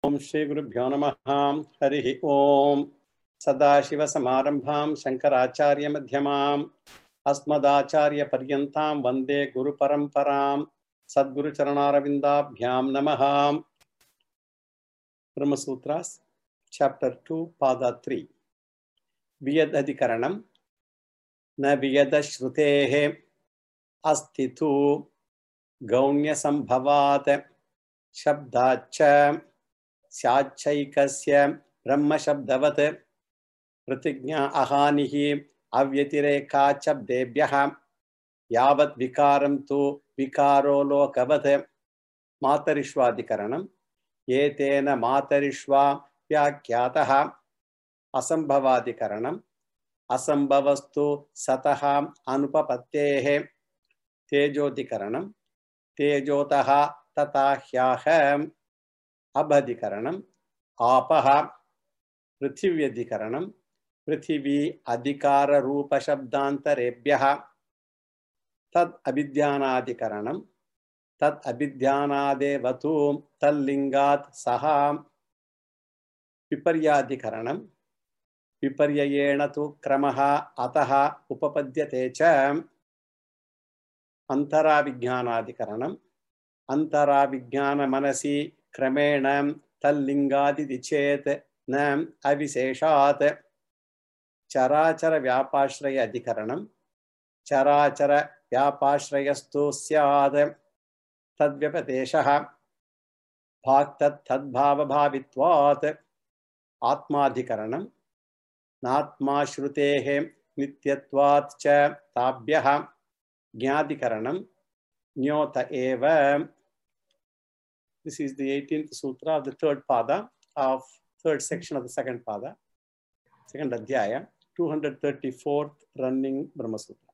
ओम श्री गुरुभ्यो नमः। हरि ओम। सदाशिवसमारंभां शंकराचार्य मध्यमाम् अस्मदाचार्यपर्यन्तां वन्दे गुरुपरम्परां। सद्गुरुचरणारविन्दाभ्यां नमः। ब्रह्मसूत्रास चैप्टर 2 पाद 3 वियदधिकरणं न वियदश्रुतेः अस्ति तु गौण्यसंभवात् शब्दाच्च स्याच्चैकस्य ब्रह्मशब्दवत् प्रतिज्ञा अहानिः अव्यतिरेकाच्च शब्देभ्यः यावत् विकारं तु विकारो लोकवत्। मातरिष्वाधिकरणम् एतेन मातरिष्वा व्याख्यातः। असंभवाधिकरणम् असंभवस्तु सतः अनुपपत्तेः। तेजोधिकरणम् तेजोतः तथा ह्यः। अभधिकरणम् आपः। पृथिव्यधिकरणम् पृथिवी अधिकार रूप शब्दान्तरेभ्यः। तद् अभिध्यानाधिकरणम् तद् अभिध्यानादेवतु तल्लिंगात् सह। विपर्याधिकरणम् विपर्ययेण तु क्रमः अतः उपपद्यते च। अंतराविज्ञानाधिकरणम् अंतराविज्ञान मनसि क्रमेण तल्लिंगादिति चेत् न अविशेषात्। चराचर व्यापाश्रय अधिकरणम् चराचर व्यापाश्रयस्तु स्यात् तद्व्यपदेशः भाक्तद्भावभावित्वात्। आत्माधिकरणम् नात्मा श्रुतेः नित्यत्वात् च ताभ्यः। ज्ञाधिकरणम् ज्ञोत एव। This is the 18th sutra of the third pada of third section of the second pada, second adhyaya, 234th running Brahma Sutra.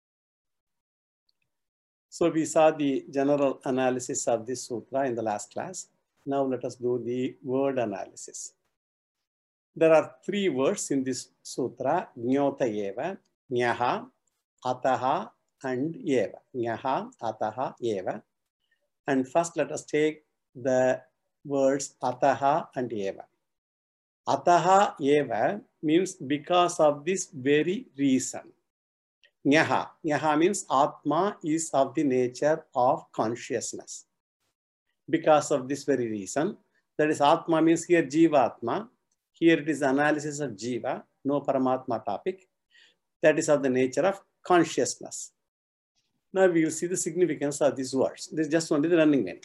So we saw the general analysis of this sutra in the last class. Now let us do the word analysis. There are 3 words in this sutra: Jnota eva, Nyaha, Ataha, and Eva. Nyaha, Ataha, Eva. And first let us take the words Ataha and Eva. Ataha Eva means because of this very reason. Nyaha. Nyaha means Atma is of the nature of consciousness. Because of this very reason, that is Atma means here Jivatma. Here it is analysis of Jiva, no Paramatma topic. That is of the nature of consciousness. Now we will see the significance of these words. This is just only the running name.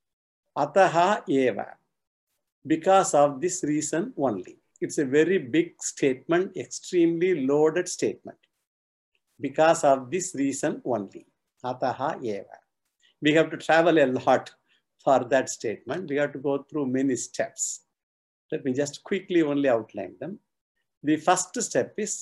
Ataha eva. Because of this reason only. It's a very big statement, extremely loaded statement. Because of this reason only. Ataha eva. We have to travel a lot for that statement. We have to go through many steps. Let me just quickly only outline them. The first step is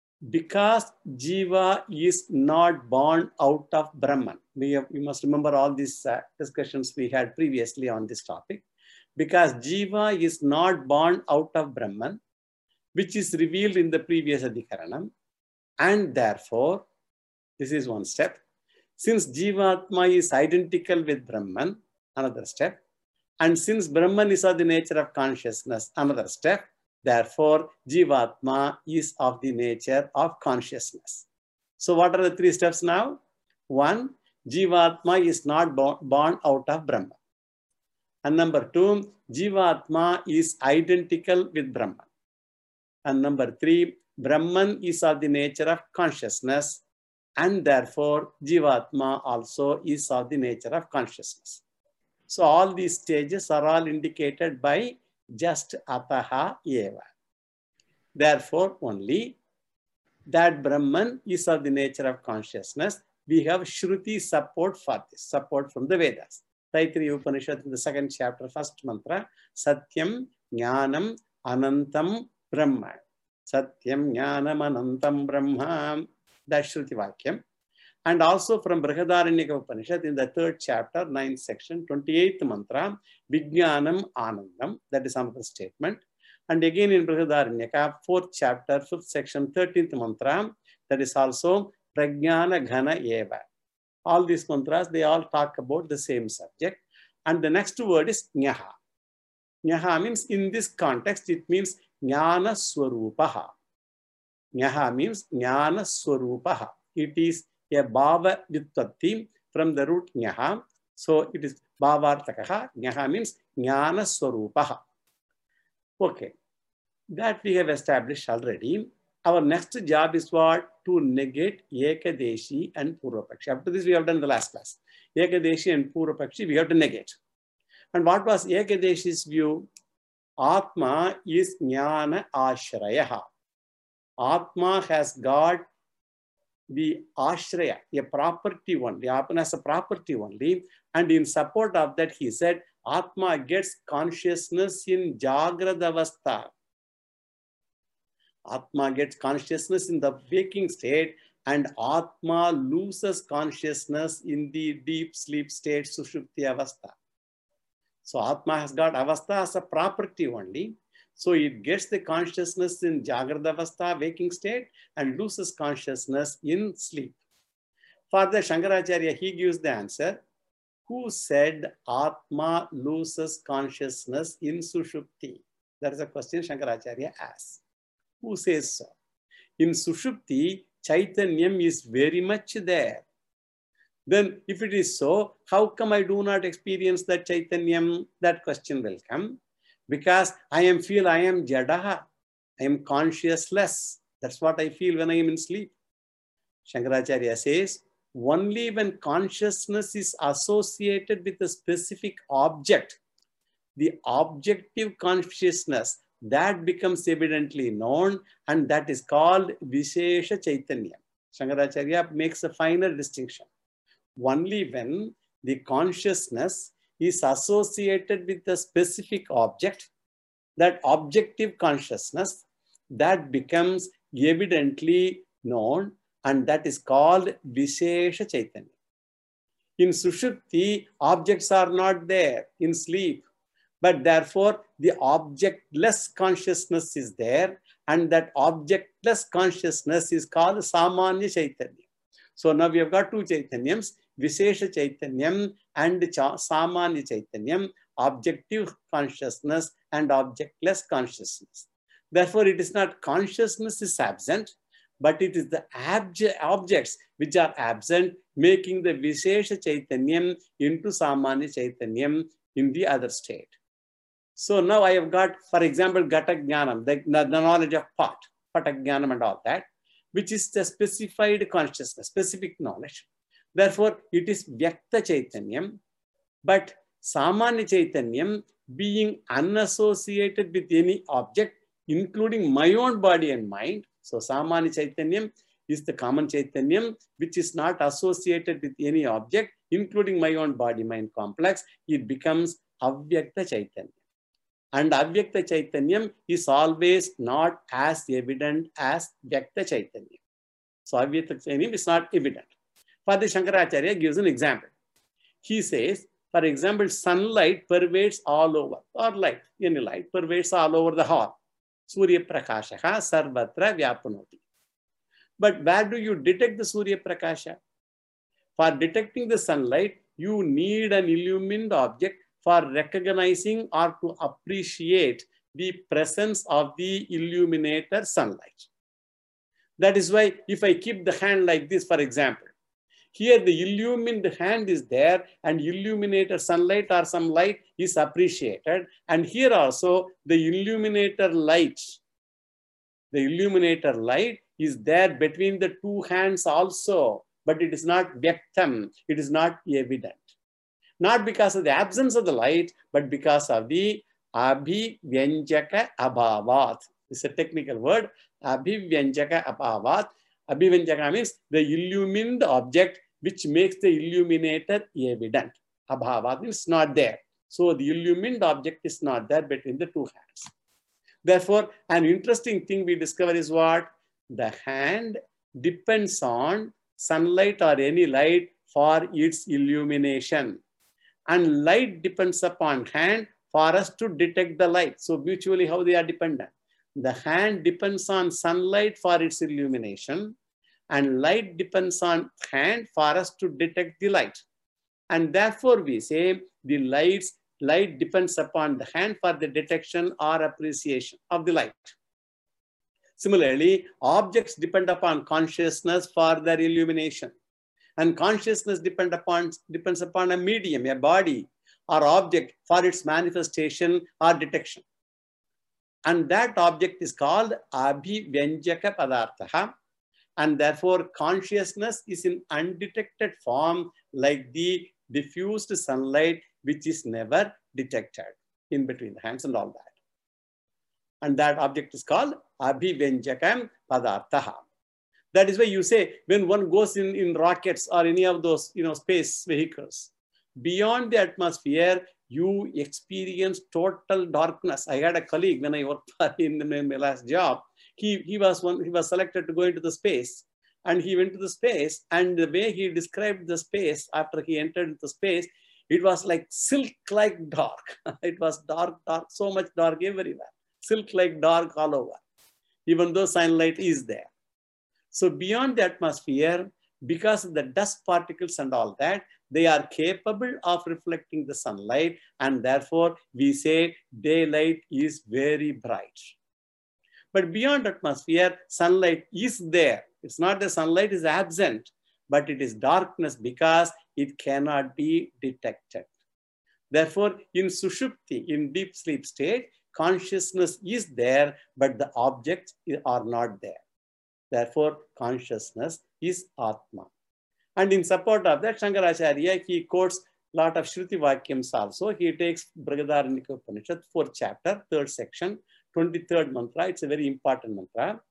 because Jiva is not born out of Brahman. We must remember all these discussions we had previously on this topic. Because Jiva is not born out of Brahman, which is revealed in the previous Adhikaranam, and therefore, this is one step. Since Jivatma is identical with Brahman, another step, and since Brahman is of the nature of consciousness, another step, therefore, Jivatma is of the nature of consciousness. So what are the 3 steps now? 1, Jivatma is not born out of Brahman. And number 2, Jivatma is identical with Brahman. And number 3, Brahman is of the nature of consciousness, and therefore, Jivatma also is of the nature of consciousness. So all these stages are all indicated by just Ataha eva. Therefore, only that Brahman is of the nature of consciousness. We have Shruti support for this, support from the Vedas. Taittiriya Upanishad in the 2nd chapter, 1st mantra, Satyam Jnanam Anantam Brahma. Satyam Jnanam Anantam Brahma. That's Shruti Vakyam. And also from Brihadaranyaka Upanishad in the 3rd chapter, 9th section, 28th mantra, Vijnanam Anandam. That is another statement. And again in Brihadaranyaka, 4th chapter, 5th section, 13th mantra, that is also Prajnana Ghana Eva. All these mantras, they all talk about the same subject. And the next word is Nyaha. Jnana means in this context, it means Jnana Swarupaha. Jnana means Jnana Swarupaha. It is a Bhava Vyutpatti from the root Jnana. So it is Bhavartakaha. Jnana means Jnana Swarupaha. Okay. That we have established already. Our next job is what? To negate Ekadeshi and Purvapakshi. Up to this, we have done in the last class. Ekadeshi and Purvapakshi, we have to negate. And what was Ekadeshi's view? Atma is Jnana Ashrayaha. Atma has got the Ashraya, a property only. Atma has a property only. And in support of that, he said, Atma gets consciousness in Jagrada Avastha. Atma gets consciousness in the waking state, and Atma loses consciousness in the deep sleep state, Sushupti Avastha. So Atma has got Avastha as a property only. So it gets the consciousness in Jagrada Avastha, waking state, and loses consciousness in sleep. For the Shankaracharya, he gives the answer. Who said Atma loses consciousness in Sushupti? That is a question Shankaracharya asks. Who says so? In Sushupti, Chaitanyam is very much there. Then if it is so, how come I do not experience that Chaitanyam? That question will come. Because I feel I am Jadaha. I am consciousless. That's what I feel when I am in sleep. Shankaracharya says, only when consciousness is associated with a specific object, the objective consciousness, that becomes evidently known, and that is called Vishesha Chaitanya. Shankaracharya makes a finer distinction. Only when the consciousness is associated with a specific object, that objective consciousness, that becomes evidently known, and that is called Vishesha Chaitanya. In Sushupti, objects are not there in sleep. But therefore, the objectless consciousness is there, and that objectless consciousness is called Samanya Chaitanya. So now we have got two Chaitanyams, Vishesha Chaitanyam and Samanya Chaitanyam, objective consciousness and objectless consciousness. Therefore, it is not consciousness is absent, but it is the objects which are absent, making the Vishesha Chaitanyam into Samanya Chaitanyam in the other state. So now I have got, for example, Gata Jnanam, the knowledge of pot, Pata Jnanam and all that, which is the specified consciousness, specific knowledge. Therefore, it is Vyakta Chaitanyam, but Samanya Chaitanyam being unassociated with any object, including my own body and mind. So Samanya Chaitanyam is the common Chaitanyam, which is not associated with any object, including my own body-mind complex. It becomes Avyakta Chaitanyam. And Avyakta Chaitanyam is always not as evident as Vyakta Chaitanyam. So Avyakta Chaitanyam is not evident. For the Shankaracharya gives an example. He says, for example, sunlight pervades all over, or light, any light pervades all over the hall. Surya Prakashaha sarvatra vyapanoti. But where do you detect the Surya Prakasha? For detecting the sunlight, you need an illumined object for recognizing or to appreciate the presence of the illuminator sunlight. That is why if I keep the hand like this, for example, here the illumined hand is there and illuminator sunlight or some light is appreciated. And here also the illuminator light is there between the two hands also, but it is not vyaktam, it is not evident. Not because of the absence of the light, but because of the abhivyanjaka abhavat. It's a technical word, abhivyanjaka abhavat. Abhivyanjaka means the illumined object which makes the illuminator evident. Abhavat means not there. So the illumined object is not there between the two hands. Therefore, an interesting thing we discover is what? The hand depends on sunlight or any light for its illumination. And light depends upon hand for us to detect the light. So mutually, how they are dependent? The hand depends on sunlight for its illumination, and light depends on hand for us to detect the light. And therefore, we say the lights light depends upon the hand for the detection or appreciation of the light. Similarly, objects depend upon consciousness for their illumination. And consciousness depends upon a medium, a body or object for its manifestation or detection. And that object is called Abhivyanjaka Padartha. And therefore, consciousness is in undetected form like the diffused sunlight, which is never detected in between the hands and all that. And that object is called Abhivyanjaka Padartha. That is why you say when one goes in rockets or any of those space vehicles, beyond the atmosphere, you experience total darkness. I had a colleague when I worked in my last job. He was selected to go into the space, and he went to the space, and the way he described the space after he entered the space, it was like silk-like dark. It was dark, so much dark everywhere. Silk-like dark all over, even though sunlight is there. So beyond the atmosphere, because of the dust particles and all that, they are capable of reflecting the sunlight, and therefore we say daylight is very bright. But beyond atmosphere, sunlight is there. It's not that sunlight is absent, but it is darkness because it cannot be detected. Therefore, in Sushupti, in deep sleep state, consciousness is there, but the objects are not there. Therefore, consciousness is Atma. And in support of that, Shankaracharya, he quotes a lot of Shruti Vakyams also. He takes Brihadaranyaka Upanishad, 4th chapter, 3rd section, 23rd mantra. It's a very important mantra.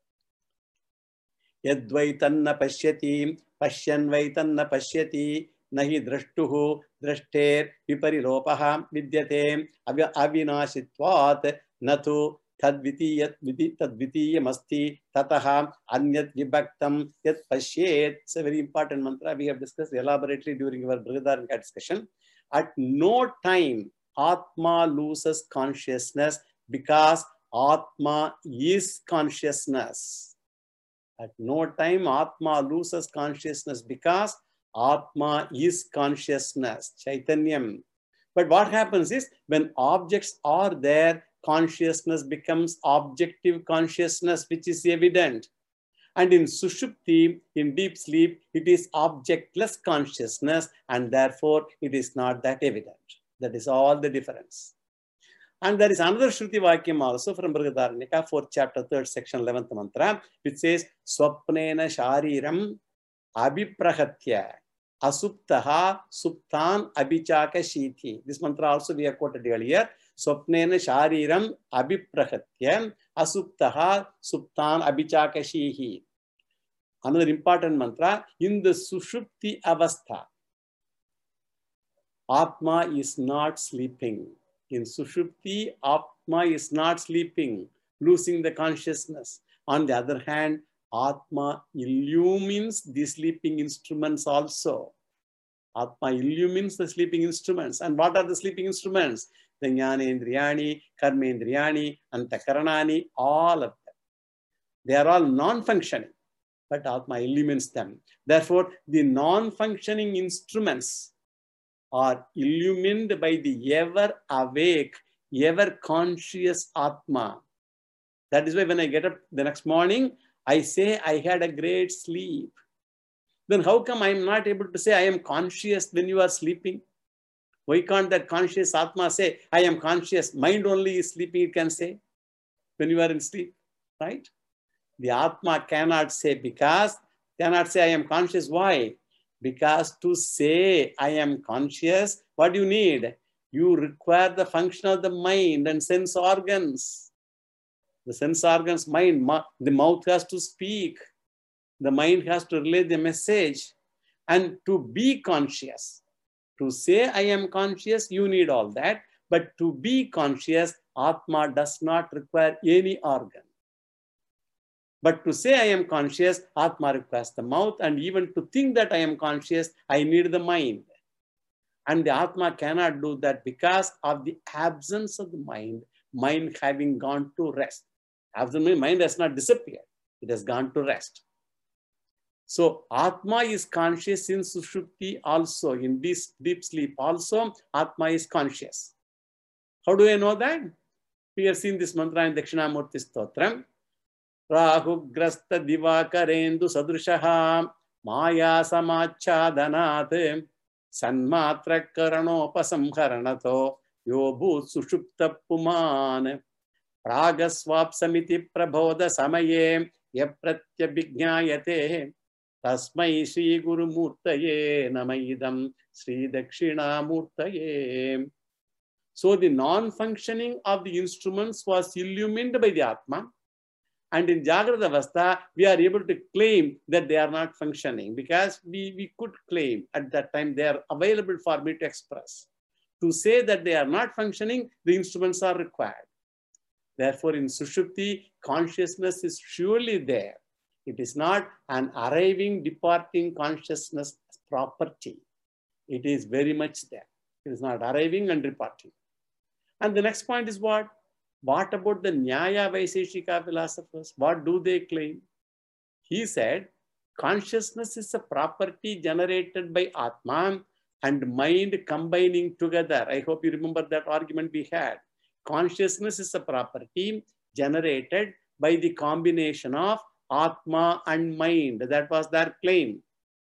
Yadvaitanna pashyati, pashyanvaitanna pashyati, nahi drashtuhu, drashter, viparilopaha, vidyate, avinashitvat, natu, tadvitiyam asti, tataha, anyat vibhaktam, yat pashyet. It's a very important mantra. We have discussed elaborately during our Brihadaranyaka discussion. At no time, Atma loses consciousness because Atma is consciousness. At no time, Atma loses consciousness because Atma is consciousness, Chaitanyam. But what happens is, when objects are there, consciousness becomes objective consciousness, which is evident. And in Sushupti, in deep sleep, it is objectless consciousness, and therefore it is not that evident. That is all the difference. And there is another Shruti Vakyam also from Brihadaranyaka, 4th chapter, 3rd section, 11th mantra, which says, Swapnena Shariram Abhiprahatya Asuptaha Suptan Abhichaka Shiti. This mantra also we have quoted earlier. Swapnena Shariram Abhiprahatya Asuptaha Suptan Abhichaka Shihi. Another important mantra, in the Sushupti Avastha, Atma is not sleeping. In Sushupti, Atma is not sleeping, losing the consciousness. On the other hand, Atma illumines the sleeping instruments also. Atma illumines the sleeping instruments. And what are the sleeping instruments? The Jnanendriyani, Karmendriyani, Antakaranani, all of them. They are all non-functioning, but Atma illumines them. Therefore, the non-functioning instruments are illumined by the ever awake, ever conscious Atma. That is why when I get up the next morning, I say I had a great sleep. Then how come I am not able to say I am conscious when you are sleeping? Why can't that conscious Atma say I am conscious? Mind only is sleeping, it can say when you are in sleep, right? The Atma cannot say cannot say I am conscious. Why? Because to say I am conscious, what do you need? You require the function of the mind and sense organs. The sense organs, mind, the mouth has to speak. The mind has to relay the message. And to be conscious, to say I am conscious, you need all that. But to be conscious, Atma does not require any organ. But to say I am conscious, Atma requires the mouth, and even to think that I am conscious, I need the mind. And the Atma cannot do that because of the absence of the mind having gone to rest. Absent mind has not disappeared. It has gone to rest. So Atma is conscious in Sushupti also, in this deep sleep also, Atma is conscious. How do I know that? We have seen this mantra in Dakshinamurti Stotram. Rahugrasta divakarendu sadrishaha maya samachchadanat sanmatra karanopasamharanato yobhu sushupta puman pragaswapsamiti prabodha samaye yapratyabhignayate tasmai Sri Guru Murtaye Namaidam Sri Dakshinamurtaye. So the non-functioning of the instruments was illumined by the Atma. And in Jagrata Avastha, we are able to claim that they are not functioning because we could claim at that time they are available for me to express. To say that they are not functioning, the instruments are required. Therefore, in Sushupti, consciousness is surely there. It is not an arriving, departing consciousness property. It is very much there. It is not arriving and departing. And the next point is what? What about the Nyaya Vaiseshika philosophers? What do they claim? He said, consciousness is a property generated by Atma and mind combining together. I hope you remember that argument we had. Consciousness is a property generated by the combination of Atma and mind. That was their claim.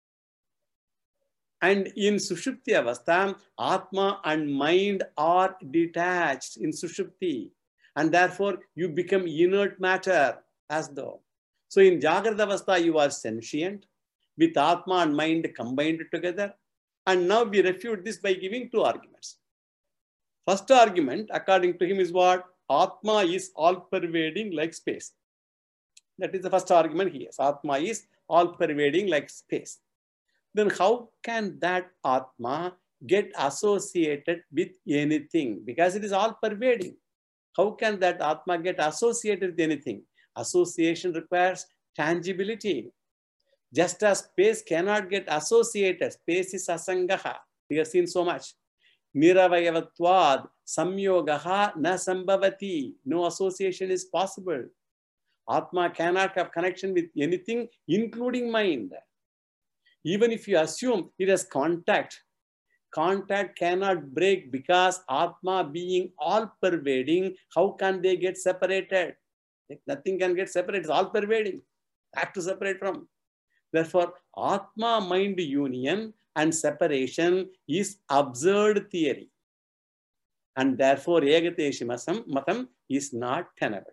And in Sushupti Avastha, Atma and mind are detached in Sushupti. And therefore, you become inert matter as though. So in Jagrata Avastha, you are sentient with Atma and mind combined together. And now we refute this by giving two arguments. First argument, according to him, is what? Atma is all-pervading like space. That is the first argument he has. Atma is all-pervading like space. Then how can that Atma get associated with anything? Because it is all-pervading. How can that Atma get associated with anything? Association requires tangibility. Just as space cannot get associated, space is asangaha. We have seen so much. Niravayavatvad samyogaha na sambhavati. No association is possible. Atma cannot have connection with anything, including mind. Even if you assume it has contact, contact cannot break because Atma being all-pervading, how can they get separated? Nothing can get separated, it's all-pervading. Have to separate from. Therefore, Atma-mind union and separation is absurd theory. And therefore, Egateshi Matam is not tenable.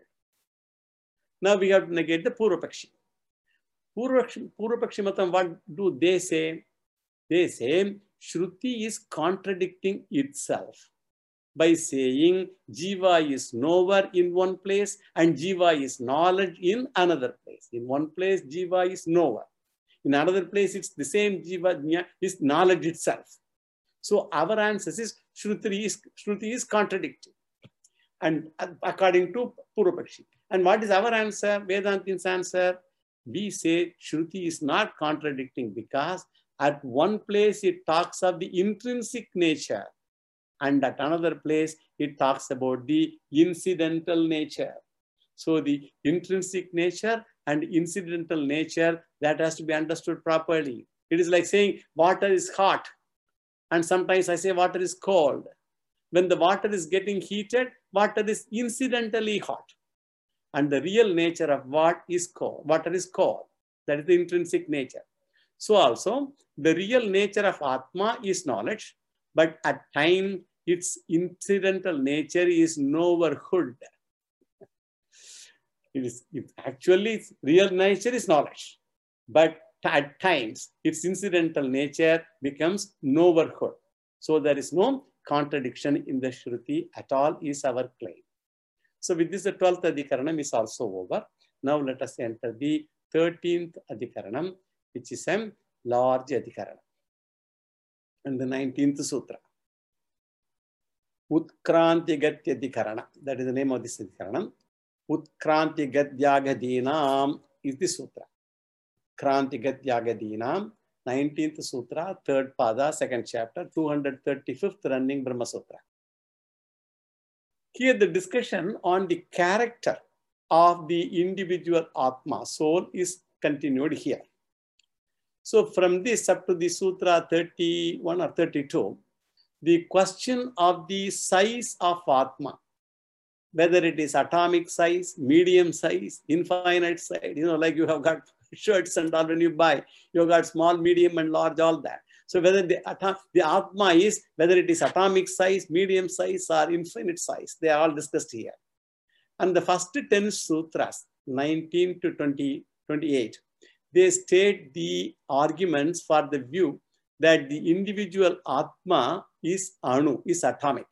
Now we have to negate the Purvapakshi. Purvapakshi Matam, what do they say? They say, Shruti is contradicting itself by saying Jiva is knower in one place and Jiva is knowledge in another place. In one place, Jiva is knower. In another place, it's the same Jiva is knowledge itself. So our answer is Shruti is contradicting. And according to Purvapakshi. And what is our answer? Vedantin's answer? We say Shruti is not contradicting because at one place it talks of the intrinsic nature and at another place it talks about the incidental nature. So the intrinsic nature and incidental nature, that has to be understood properly. It is like saying water is hot and sometimes I say water is cold. When the water is getting heated, water is incidentally hot. And the real nature of water is cold. That is the intrinsic nature. So also, the real nature of Atma is knowledge, but at times its incidental nature is knowerhood. Actually, its real nature is knowledge, but at times its incidental nature becomes knowerhood. So there is no contradiction in the Shruti at all is our claim. So with this, the 12th Adhikaranam is also over. Now let us enter the 13th Adhikaranam, which is a large Adhikaranam. And the 19th Sutra. Utkranti Gatya Adhikarana. That is the name of this Adhikaranam. Utkranti Gatyagadinam is the Sutra. Kranti Gatyagadinam, 19th Sutra, 3rd Pada, 2nd chapter, 235th running Brahma Sutra. Here the discussion on the character of the individual Atma, soul, is continued here. So from this up to the Sutra 31 or 32, the question of the size of Atma, whether it is atomic size, medium size, infinite size, like you have got shirts and all when you buy, you have got small, medium and large, all that. So whether the Atma is, whether it is atomic size, medium size or infinite size, they are all discussed here. And the first 10 sutras, 19 to 28, they state the arguments for the view that the individual Atma is Anu, is atomic.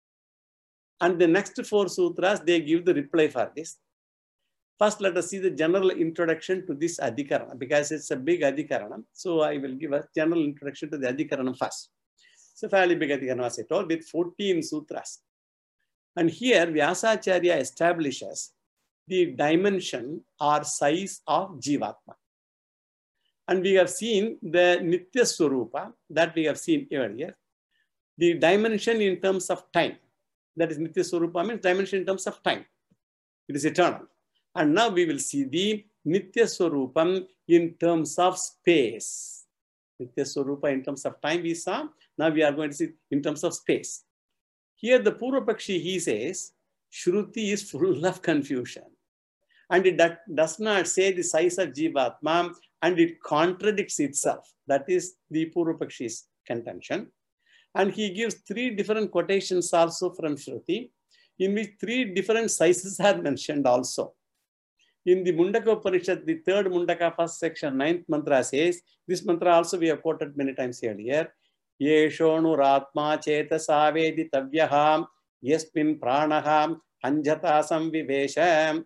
And the next 4 sutras, they give the reply for this. First, let us see the general introduction to this Adhikarana, because it's a big Adhikarana. So I will give a general introduction to the Adhikarana first. So fairly big Adhikarana, as I told, with 14 sutras. And here Vyasacharya establishes the dimension or size of Jivatma. And we have seen the Nitya Swarupa that we have seen earlier. The dimension in terms of time, that is Nitya Swarupa means dimension in terms of time. It is eternal. And now we will see the Nitya Swarupam in terms of space. Nitya Swarupa in terms of time we saw. Now we are going to see in terms of space. Here the Purvapakshi, he says, Shruti is full of confusion. And it does not say the size of Jivatma, and it contradicts itself. That is the Purvapakshi's contention. And he gives 3 different quotations also from Shruti, in which 3 different sizes are mentioned also. In the Mundaka Upanishad, the 3rd Mundaka, 1st section, 9th mantra says, this mantra also we have quoted many times earlier, Yeshonu Ratma Chetasa Veditavyaham Yasmin Pranaham Anjata Samvivesham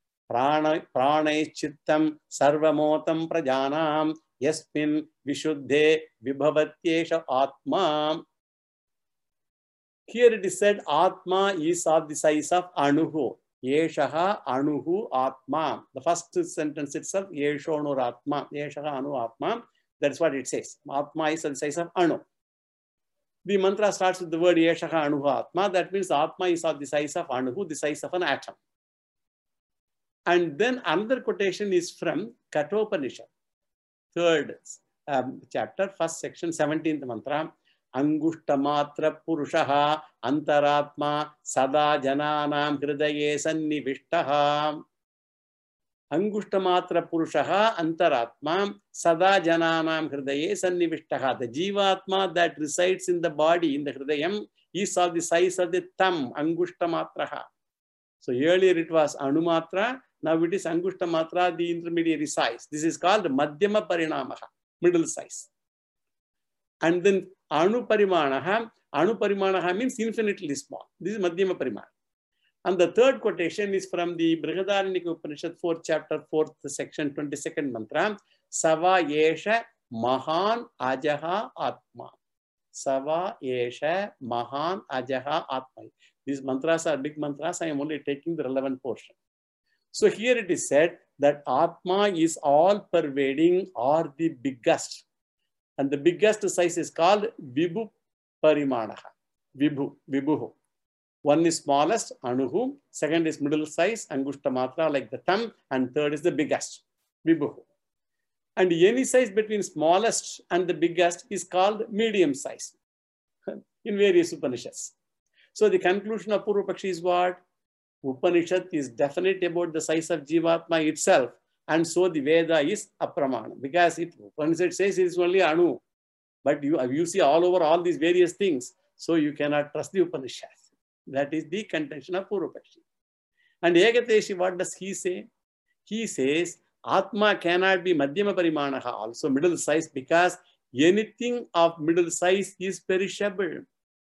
Pranai Chittam Sarvamotam Prajanam Yasmin Vishuddhe Vibhavatyesha Atma. Here it is said Atma is of the size of Anuhu. Yeshaha Anuhu Atma. The first sentence itself, Yeshonu Atma. Yeshaha Anu Atma. That's what it says. Atma is of the size of Anu. The mantra starts with the word Yeshaha Anuhu Atma. That means Atma is of the size of Anuhu, the size of an atom. And then another quotation is from Kathopanishad, 3rd chapter, 1st section, 17th mantra. Angushtamatra Purushaha Antaratma Sada Jananam Hridaye Sannivishtaha. Angushtamatra Purushaha Antaratma Sada Jananam Hridaye Sannivishtaha. The Jivatma that resides in the body, in the Hridayam, is of the size of the thumb, Angushtamatra. So earlier it was Anumatra, now it is Angushtamatra, the intermediary size. This is called Madhyama Parinamaha, middle size. And then Anu Parimanaha means infinitely small. This is Madhyama Parimana. And the 3rd quotation is from the Brihadaranyaka Upanishad, 4th chapter, 4th section, 22nd mantra. Sava Yesha Mahan Ajaha Atma. Sava Yesha Mahan Ajaha Atma. These mantras are big mantras. I am only taking the relevant portion. So here it is said that Atma is all pervading or the biggest. And the biggest size is called Vibhu Parimanaha. Vibhuhu. One is smallest, Anuhu. Second is middle size, Angushtamatra, like the thumb. And 3rd is the biggest, Vibhuhu. And any size between smallest and the biggest is called medium size in various Upanishads. So the conclusion of Purvapakshi is what? Upanishad is definite about the size of Jivatma itself. And so the Veda is apramana, because Upanishad says it is only Anu. But you see all over all these various things. So you cannot trust the Upanishad. That is the contention of Purvapakshi. And Ekateshi, what does he say? He says, Atma cannot be Madhyama Parimanaha, also middle size, because anything of middle size is perishable.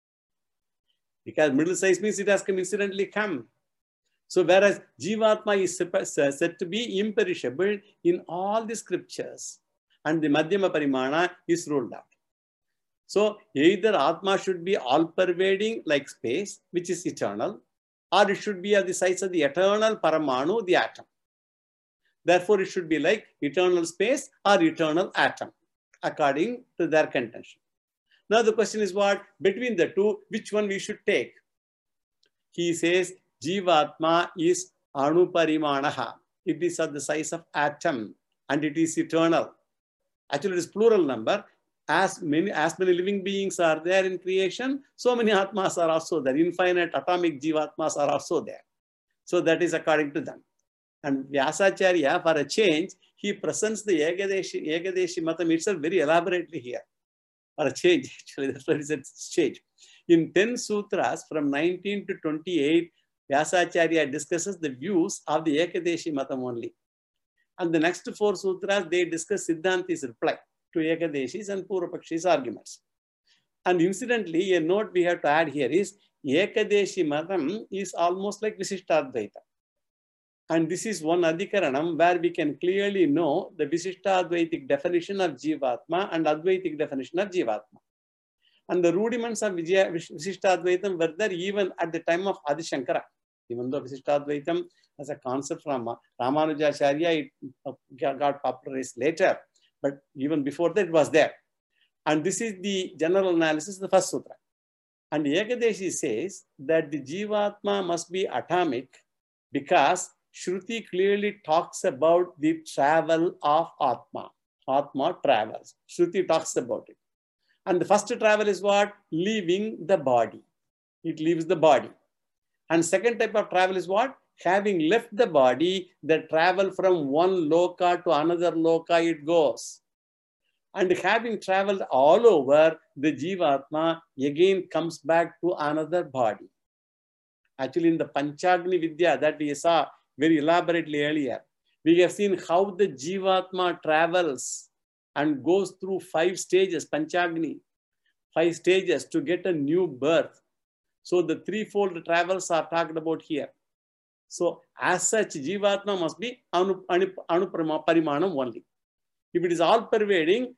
Because middle size means it has incidentally come. So whereas Jivatma is said to be imperishable in all the scriptures, and the Madhyama Parimana is ruled out. So either Atma should be all-pervading like space, which is eternal, or it should be of the size of the eternal Paramanu, the atom. Therefore, it should be like eternal space or eternal atom, according to their contention. Now the question is what? Between the two, which one we should take? He says, Jivatma is Anu Parimanaha. It is of the size of atom and it is eternal. Actually, it is plural number. As many living beings are there in creation, so many Atmas are also there. Infinite atomic Jivatmas are also there. So that is according to them. And Vyasacharya, for a change, he presents the Ekadeshi Matam itself very elaborately here. For a change, actually, that's what he said, change. In 10 sutras, from 19 to 28, Vyasacharya discusses the views of the Ekadeshi Matam only. And the next 4 sutras, they discuss Siddhanti's reply to Ekadeshis and Purvapakshi's arguments. And incidentally, a note we have to add here is Ekadeshi Matam is almost like Visishtadvaita. And this is one Adhikaranam where we can clearly know the Visishtadvaitic definition of Jivatma and Advaitic definition of Jivatma. And the rudiments of Visishtadvaitam were there even at the time of Adi Shankara. Even though Visishtadvaitam as a concept from Ramanujacharya, it got popularized later. But even before that, it was there. And this is the general analysis of the first sutra. And Ekadeshi says that the Jivatma must be atomic because Shruti clearly talks about the travel of Atma. Atma travels. Shruti talks about it. And the first travel is what? Leaving the body. It leaves the body. And second type of travel is what? Having left the body, the travel from one loka to another loka it goes. And having traveled all over, the Jivatma again comes back to another body. Actually, in the Panchagni Vidya that we saw very elaborately earlier, we have seen how the Jivatma travels and goes through 5 stages, Panchagni, 5 stages to get a new birth. So the threefold travels are talked about here. So as such, Jivatma must be Anuparimanam only. If it is all pervading,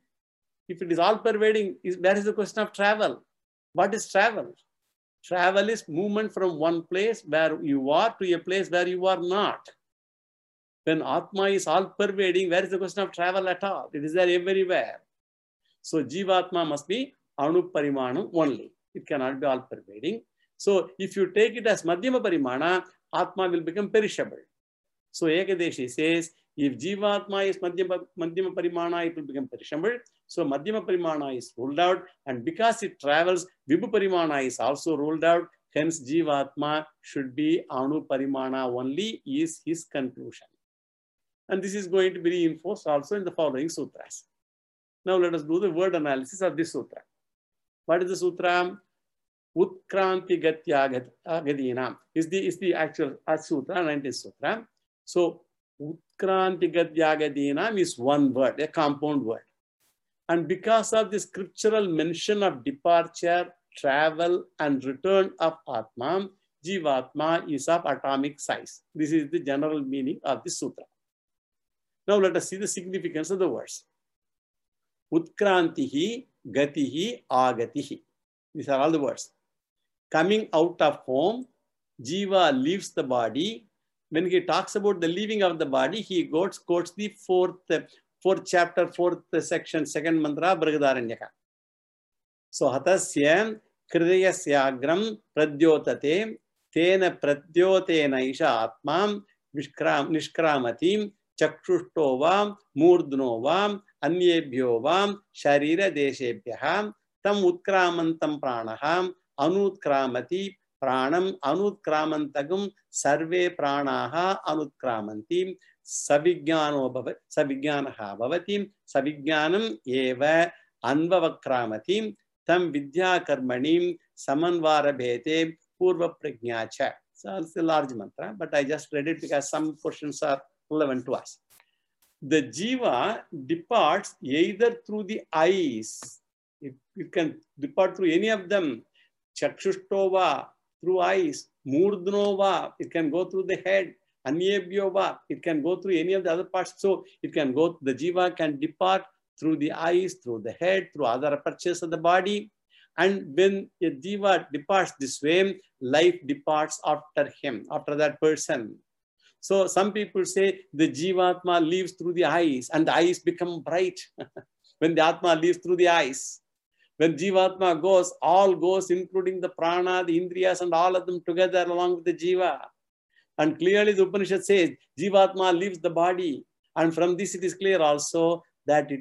where is the question of travel? What is travel? Travel is movement from one place where you are to a place where you are not. When Atma is all pervading, where is the question of travel at all? It is there everywhere. So Jivatma must be Anuparimanam only. It cannot be all pervading. So if you take it as Madhyama Parimana, Atma will become perishable. So Ekadeshi says, if Jivatma is Madhyama Parimana, it will become perishable. So Madhyama Parimana is ruled out. And because it travels, Vibhu Parimana is also ruled out. Hence, Jivatma should be Anu Parimana only is his conclusion. And this is going to be reinforced also in the following sutras. Now let us do the word analysis of this sutra. What is the sutra? Utkranti Gatyagadiinam is the actual sutra, 19th sutra. So Utkranti Gatyagadiinam is one word, a compound word. And because of the scriptural mention of departure, travel, and return of Atma, Jivatma is of atomic size. This is the general meaning of this sutra. Now let us see the significance of the words. Utkrantihi, Gatihi, Agatihi. These are all the words. Coming out of home, Jiva leaves the body. When he talks about the leaving of the body, he quotes the fourth chapter, 4th section, 2nd mantra, Brihadaranyaka. So, Hatasya Kridayasyagram Pradyotate Tena Pradyotena Isha Atmam Nishkramatim Chakshushtovam Murdnovam Anyebhyovam Sharira Deshebhyaham Tam Utkramantam Pranaham Anutkramati Pranam Anutkramantagum Sarve Pranaha Anutkramantim Savigyanaha Bhavatim Savigyanam Eva Anvavakramatim Tam Vidya Karmanim Samanvara Bhete Purva Prajnacha. So it's a large mantra, but I just read it because some portions are relevant to us. The Jiva departs either through the eyes. It can depart through any of them. Chakshuštova, through eyes. Murdnova, it can go through the head. Anyebhyova, it can go through any of the other parts. So it can go, the Jiva can depart through the eyes, through the head, through other apertures of the body. And when a Jiva departs this way, life departs after him, after that person. So some people say the Jivatma leaves through the eyes and the eyes become bright when the Atma leaves through the eyes. When Jivatma goes, all goes, including the prana, the indriyas, and all of them together along with the Jiva. And clearly the Upanishad says Jivatma leaves the body. And from this it is clear also that it is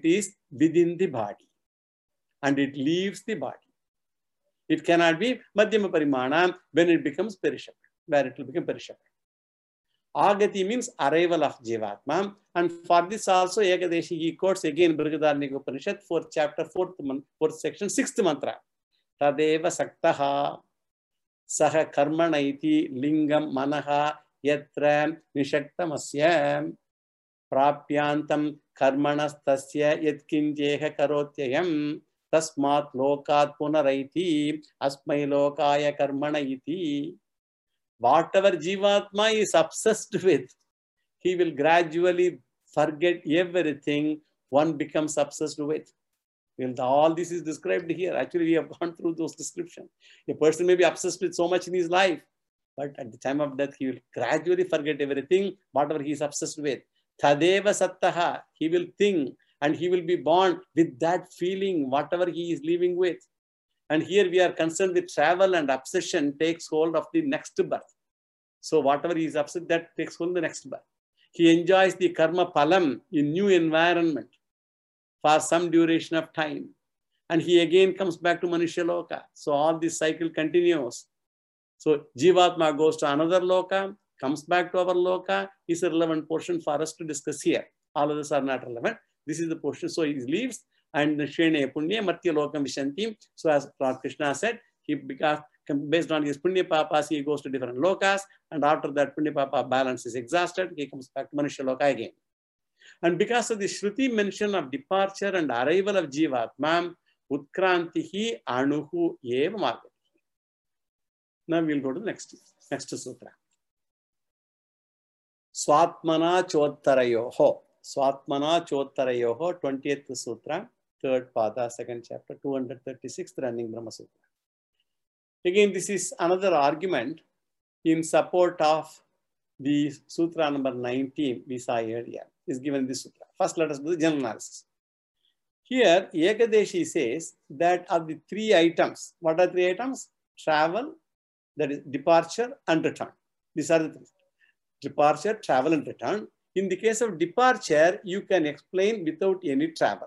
within the body and it leaves the body. It cannot be Madhyama Parimana when it becomes perishable, where it will become perishable. Agati means arrival of Jivatma, and for this also Ekadeshi he quotes again Brihadaranyaka Upanishad, 4th chapter, 4th section, 6th mantra. Tadeva Saktaha Saha Karmanaiti Lingam Manaha Yatra Nishaktamasya Prapyantam Karmanas Tasya Yatkinjeha Karotyayam Tasmat Lokat Punaraiti Asmai Lokaya Karmana iti. Whatever Jivatma is obsessed with, he will gradually forget everything one becomes obsessed with. All this is described here. Actually, we have gone through those descriptions. A person may be obsessed with so much in his life, but at the time of death, he will gradually forget everything, whatever he is obsessed with. Tadeva Sattaha, he will think and he will be born with that feeling, whatever he is living with. And here we are concerned with travel and obsession takes hold of the next birth. So whatever he is upset, that takes hold of the next birth. He enjoys the karma palam in new environment for some duration of time. And he again comes back to Manushya Loka. So all this cycle continues. So Jivatma goes to another Loka, comes back to our Loka, is a relevant portion for us to discuss here. All others are not relevant. This is the portion. So he leaves and Shrene Punya Martya Lokam Vishanti. So as Lord Krishna said, he based on his Punya Papas, he goes to different Lokas, and after that Punya Papa balance is exhausted, he comes back to Manushya Loka again. And because of the Shruti mention of departure and arrival of Jivatma, Utkrantihi Anuhu Eva Margati. Now we'll go to the next sutra. Swatmana Chottarayoho. Swatmana Chottarayoho, 20th Sutra, 3rd Pada, 2nd chapter, 236th running Brahma Sutra. Again, this is another argument in support of the Sutra number 19 we saw earlier. Is given in this Sutra. First, let us do the general analysis. Here, Ekadeshi says that of the 3 items, what are 3 items? Travel, that is departure and return. These are the 3. Departure, travel and return. In the case of departure, you can explain without any travel.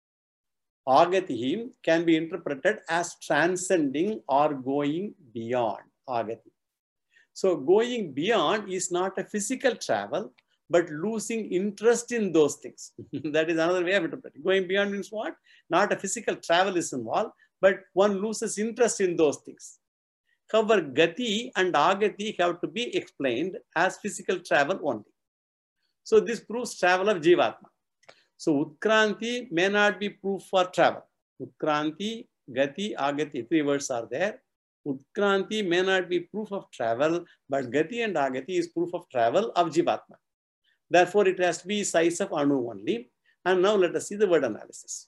Agati can be interpreted as transcending or going beyond Agati. So going beyond is not a physical travel, but losing interest in those things. That is another way of interpreting. Going beyond means what? Not a physical travel is involved, but one loses interest in those things. However, Gati and Agati have to be explained as physical travel only. So this proves travel of Jivatma. So Utkranti may not be proof for travel. Utkranti, Gati, Agati, 3 words are there. Utkranti may not be proof of travel, but Gati and Agati is proof of travel of Jivatma. Therefore, it has to be size of Anu only. And now let us see the word analysis.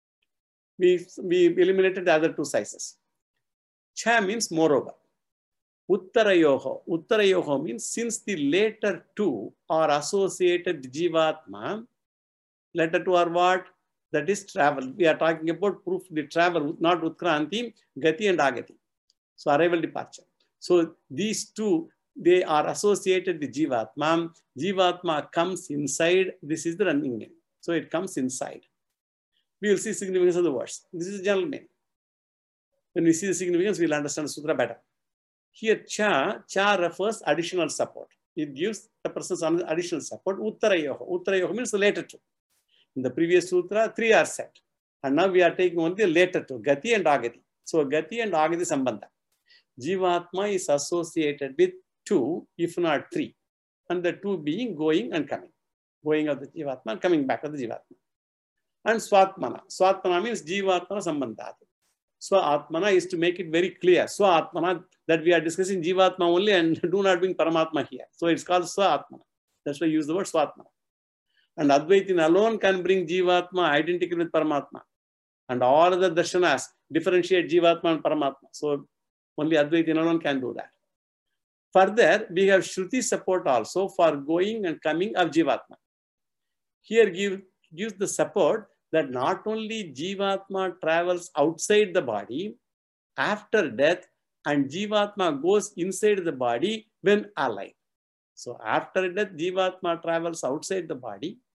We eliminated the other 2 sizes. Cha means moreover. Uttarayoho. Uttarayoho means since the later 2 are associated with Jivatma, later 2 are what? That is travel. We are talking about proof the travel, not Utkranti, Gati and Agati. So arrival, departure. So these 2, they are associated with Jivatma. Jivatma comes inside. This is the running name. So it comes inside. We will see significance of the words. This is the general name. When we see the significance, we will understand the sutra better. Here, cha refers additional support. It gives the person some additional support. Uttarayoho. Uttarayoho means the later 2. In the previous sutra, 3 are set. And now we are taking only the later 2, Gati and Agati. So Gati and Agati Sambandha. Jivatma is associated with 2, if not 3. And the 2 being going and coming. Going of the Jivatma, coming back of the Jivatma. And Swatmana. Swatmana means Jivatma Sambandha. Swatmana is to make it very clear. Swatmana, that we are discussing Jivatma only and do not bring Paramatma here. So it's called Swatmana. That's why I use the word Swatmana. And Advaitin alone can bring Jivatma identical with Paramatma. And all other darshanas differentiate Jivatma and Paramatma. So only Advaitin alone can do that. Further, we have Shruti support also for going and coming of Jivatma. Here gives the support that not only Jivatma travels outside the body after death, and Jivatma goes inside the body when alive. So after death, Jivatma travels outside the body,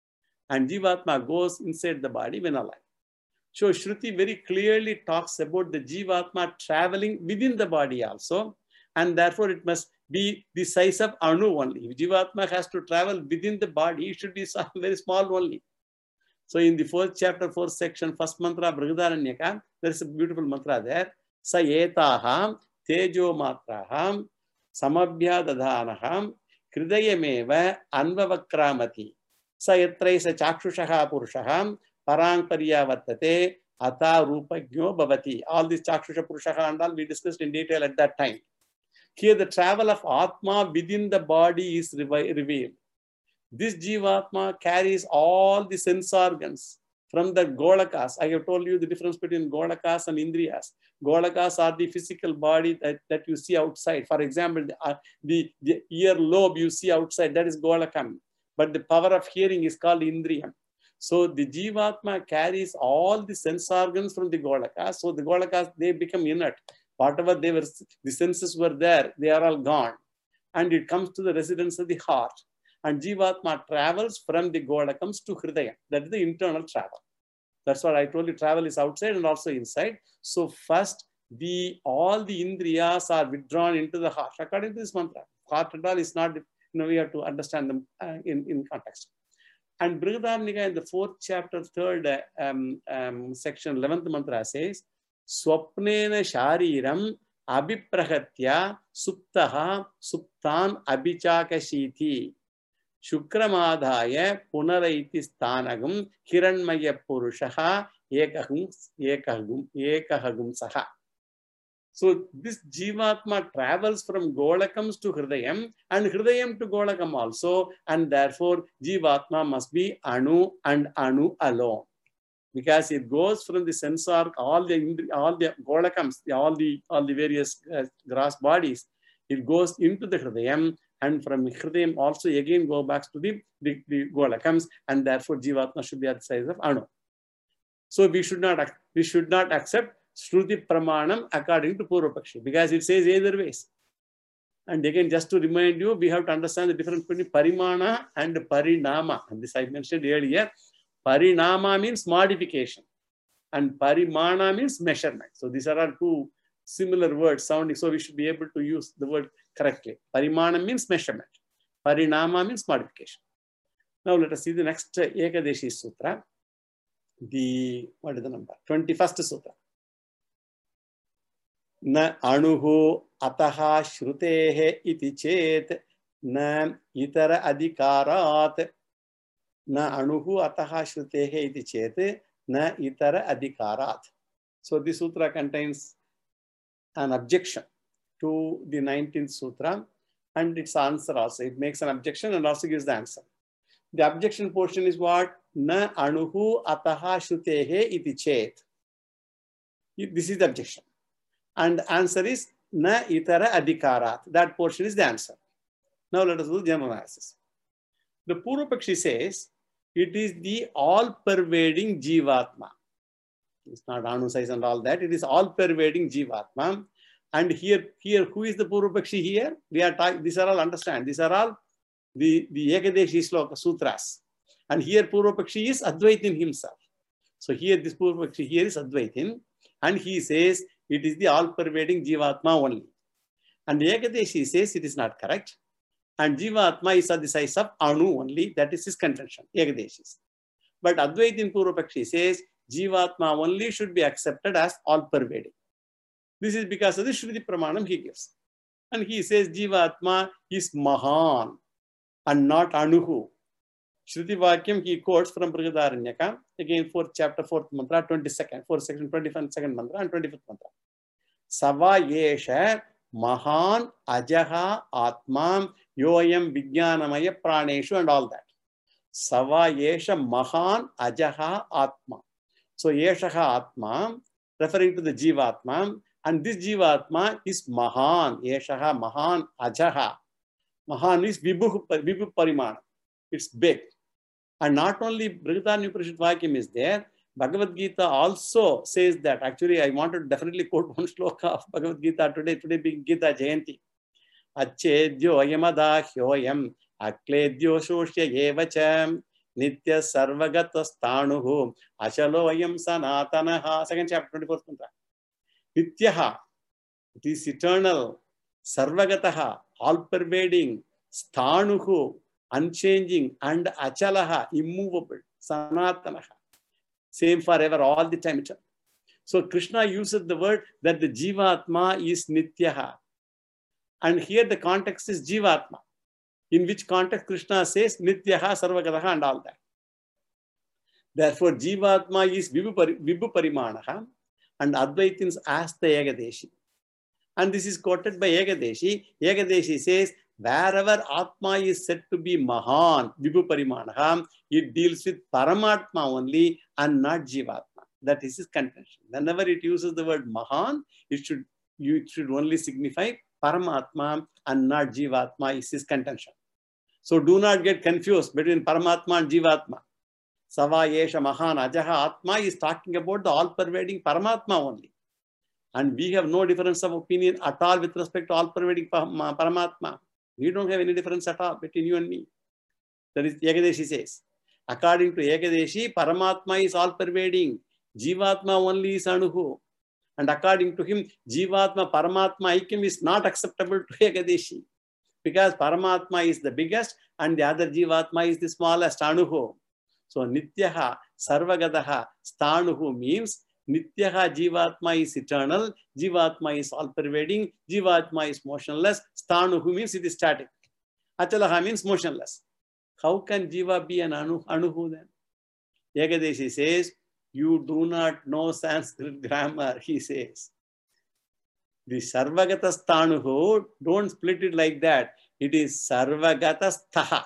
and Jivatma goes inside the body when alive. So Shruti very clearly talks about the Jivatma traveling within the body also, and therefore it must be the size of Anu only. If Jivatma has to travel within the body, it should be very small only. So in the fourth chapter, fourth section, first mantra, Brihadaranyaka, there is a beautiful mantra there. Sa etaham tejo matraham samabhya dadhanaham kridayameva anvavakramati sa yatraisa chakshushaha purushaham parang paryavartate ata rupagyo bhavati. All these chakshusha purushaha and all we discussed in detail at that time. Here the travel of Atma within the body is revealed. This Jivatma carries all the sense organs from the Golakas. I have told you the difference between Golakas and Indriyas. Golakas are the physical body that you see outside. For example, the ear lobe you see outside, that is Golakam. But the power of hearing is called Indriyam. So the Jivatma carries all the sense organs from the Golakas. So the Golakas, they become inert. Whatever the senses were there, they are all gone. And it comes to the residence of the heart. And Jivatma travels from the Golakams to Hridaya. That is the internal travel. That's what I told you, travel is outside and also inside. So first, all the Indriyas are withdrawn into the heart. According to this mantra, heart and all is not, we have to understand them in context. And Brihadaranyaka in the fourth chapter, third section, 11th mantra says, Swapnena shariram abhiprahatya suptaha suptan abhichakashiti Shukramadhaya punaraiti sthanagam hiranmaya purushaha ekahagum saha. So this Jivatma travels from Golakams to Hridayam and Hridayam to Golakam also, and therefore Jivatma must be Anu and Anu alone. Because it goes from the sensor, all the Golakams, all the various gross bodies, it goes into the Hridayam, and from Hridayam also again go back to the Golakams, and therefore Jivatma should be at the size of Anu. So we should not accept Shruti Pramanam according to Purvapakshi, because it says either ways. And again, just to remind you, we have to understand the difference between Parimana and Parinama. And this I mentioned earlier. Parinama means modification, and Parimana means measurement. So these are all two similar words sounding, so we should be able to use the word correctly. Parimana means measurement. Parinama means modification. Now let us see the next Ekadeshi Sutra. What is the number? 21st Sutra. Na anuhu ataha shrutehe iti chet na itara adhikarat. Na anuhu ataha shrutehe iti chet na itara adhikarat. So this sutra contains an objection to the 19th sutra and its answer also. It makes an objection and also gives the answer. The objection portion is what? Na anuhu ataha shrutehe iti chet. This is the objection. And the answer is na itara adhikarat. That portion is the answer. Now let us do general analysis. The Purvapakshi says it is the all-pervading Jivatma. It's not Anu size and all that. It is all-pervading Jivatma. And here, who is the Purvapakshi here? We are talking, these are all, understand, these are all the Ekadeshi Sloka Sutras. And here Purvapakshi is Advaitin himself. So here this Purvapakshi here is Advaitin. And he says it is the all-pervading Jivatma only. And the Ekadeshi says it is not correct. And Jivatma is at the size of Anu only. That is his contention, Ekadeshis. But Advaitin Purvapakshi says Jivatma only should be accepted as all-pervading. This is because of the Shruti Pramanam he gives. And he says Jivatma is Mahan and not Anuhu. Shruti Vakyam he quotes from Brihadaranyaka, again 4th chapter, 4th mantra, 22nd, 4th section, 22nd mantra and 25th mantra. Sava yesha Mahan Ajaha Atma Yoyam Vijnanamaya Praneshu and all that. Sava yesha Mahan Ajaha Atma. So yeshaha Atma, referring to the Jivatma, and this Jivatma is Mahan. Yeshaha Mahan Ajaha. Mahan is Vibhu Parimana. It's big. And not only Brihadaranyaka Upanishad Vakyam is there, Bhagavad Gita also says that. Actually, I wanted to definitely quote one shloka of Bhagavad Gita today being Gita Jayanti. Achedyo yamada hyoyam akledyo shoshya evacham Nitya Sarvagatastanuhu Achalo Ayam Sanatanaha. Second chapter, 24th mantra. Nityaha, it is eternal. Sarvagataha, all-pervading. Stanuhu, unchanging. And Achalaha, immovable. Sanatanaha, same forever, all the time. So Krishna uses the word that the Jivatma is Nityaha. And here the context is Jivatma. In which context Krishna says Nityaha, Sarvagataha and all that. Therefore, Jivatma is Vibhu Parimanaha and Advaitins ask the Yagadeshi. And this is quoted by Yagadeshi. Yagadeshi says, wherever Atma is said to be Mahan, Vibhu Parimanaha, it deals with Paramatma only and not Jivatma. That is his contention. Whenever it uses the word Mahan, it should only signify Paramatma and not Jivatma is his contention. So do not get confused between Paramatma and Jivatma. Sava Yesha Mahan Ajaha Atma is talking about the all-pervading Paramatma only. And we have no difference of opinion at all with respect to all-pervading Paramatma. We don't have any difference at all between you and me. That is Yagadeshi says. According to Yagadeshi, Paramatma is all-pervading. Jivatma only is Anuhu. And according to him, Jivatma, Paramatma Aikyam is not acceptable to Yagadeshi. Because Paramatma is the biggest and the other Jivatma is the smallest, Anuhu. So Nityaha, Sarvagadaha, Stanuhu means Nityaha Jivatma is eternal, Jivatma is all-pervading, Jivatma is motionless, Stanuhu means it is static. Achalaha means motionless. How can Jiva be an Anuhu then? Yagadeshi says, you do not know Sanskrit grammar, he says. The Sarvagata Stanuhu, don't split it like that. It is Sarvagata Staha.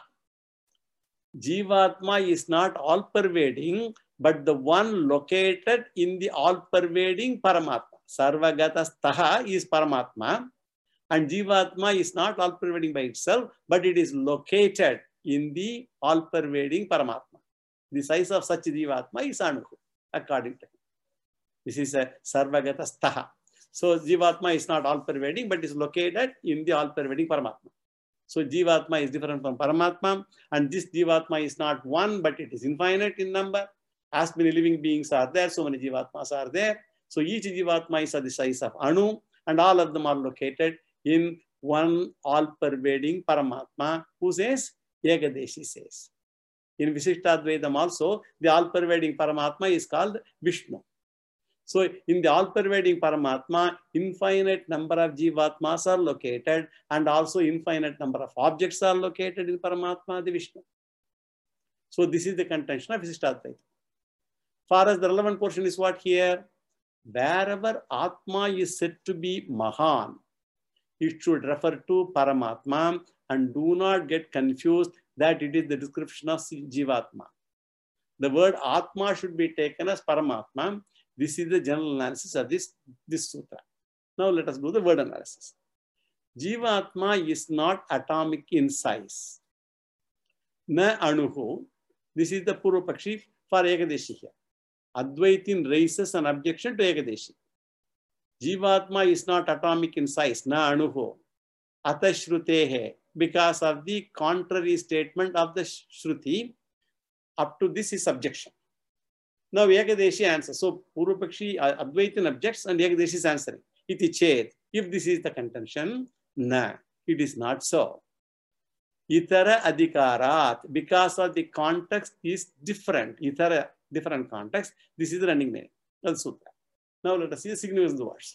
Jivatma is not all-pervading, but the one located in the all-pervading Paramatma. Sarvagata Staha is Paramatma, and Jivatma is not all-pervading by itself, but it is located in the all-pervading Paramatma. The size of such Jivatma is Anuhu, according to him. This is a Sarvagata Staha. So Jivatma is not all-pervading, but is located in the all-pervading Paramatma. So Jivatma is different from Paramatma, and this Jivatma is not one, but it is infinite in number. As many living beings are there, so many Jivatmas are there. So each Jivatma is of the size of Anu, and all of them are located in one all-pervading Paramatma, who says, Yagadeshi says. In Visishtadvaitam also, the all-pervading Paramatma is called Vishnu. So in the all-pervading Paramatma, infinite number of Jivatmas are located, and also infinite number of objects are located in Paramatma, the Vishnu. So this is the contention of Visishtadvaita. Far as the relevant portion is what here? Wherever Atma is said to be Mahan, it should refer to Paramatma, and do not get confused that it is the description of Jivatma. The word Atma should be taken as Paramatma. This is the general analysis of this sutra. Now let us do the word analysis. Jivatma is not atomic in size. Na Anuhu. This is the Purvapakshi for Yagadeshi here. Advaitin raises an objection to Yagadeshi. Jivatma is not atomic in size. Na Anuhu. Atashrutehe. Because of the contrary statement of the Shruti. Up to this is objection. Now Yagadeshi answers. So Purvapakshi, Advaitin objects and Yagadeshi is answering. Iti chet. If this is the contention, na, it is not so. Itara adhikarat. Because of the context is different. Itara, different context. This is the running name of the sutra. Now let us see the significance of the words.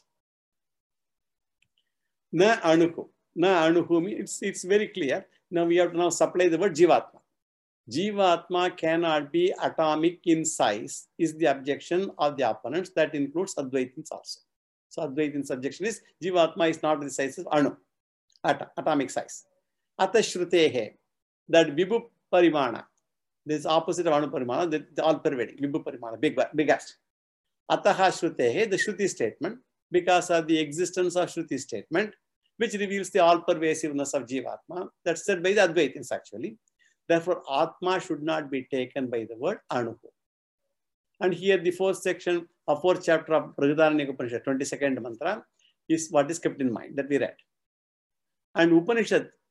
Na anuhu. Na anuhu means it's very clear. Now we have to now supply the word Jivatma. Jivatma cannot be atomic in size is the objection of the opponents. That includes Advaitins also. So Advaitin's objection is Jivatma is not the size of Anu, atomic size. Atashrutehe, that Vibhu Parimana, this is opposite of Anu Parimana, the all-pervading, Vibhu Parimana, biggest. Ataha Shrutehe, the Shruti statement, because of the existence of Shruti statement, which reveals the all-pervasiveness of Jivatma, that's said by the Advaitins actually. Therefore, Atma should not be taken by the word Anuhu. And here the fourth section of fourth chapter of Brihadaranyaka Upanishad, 22nd mantra, is what is kept in mind that we read. And Upanishad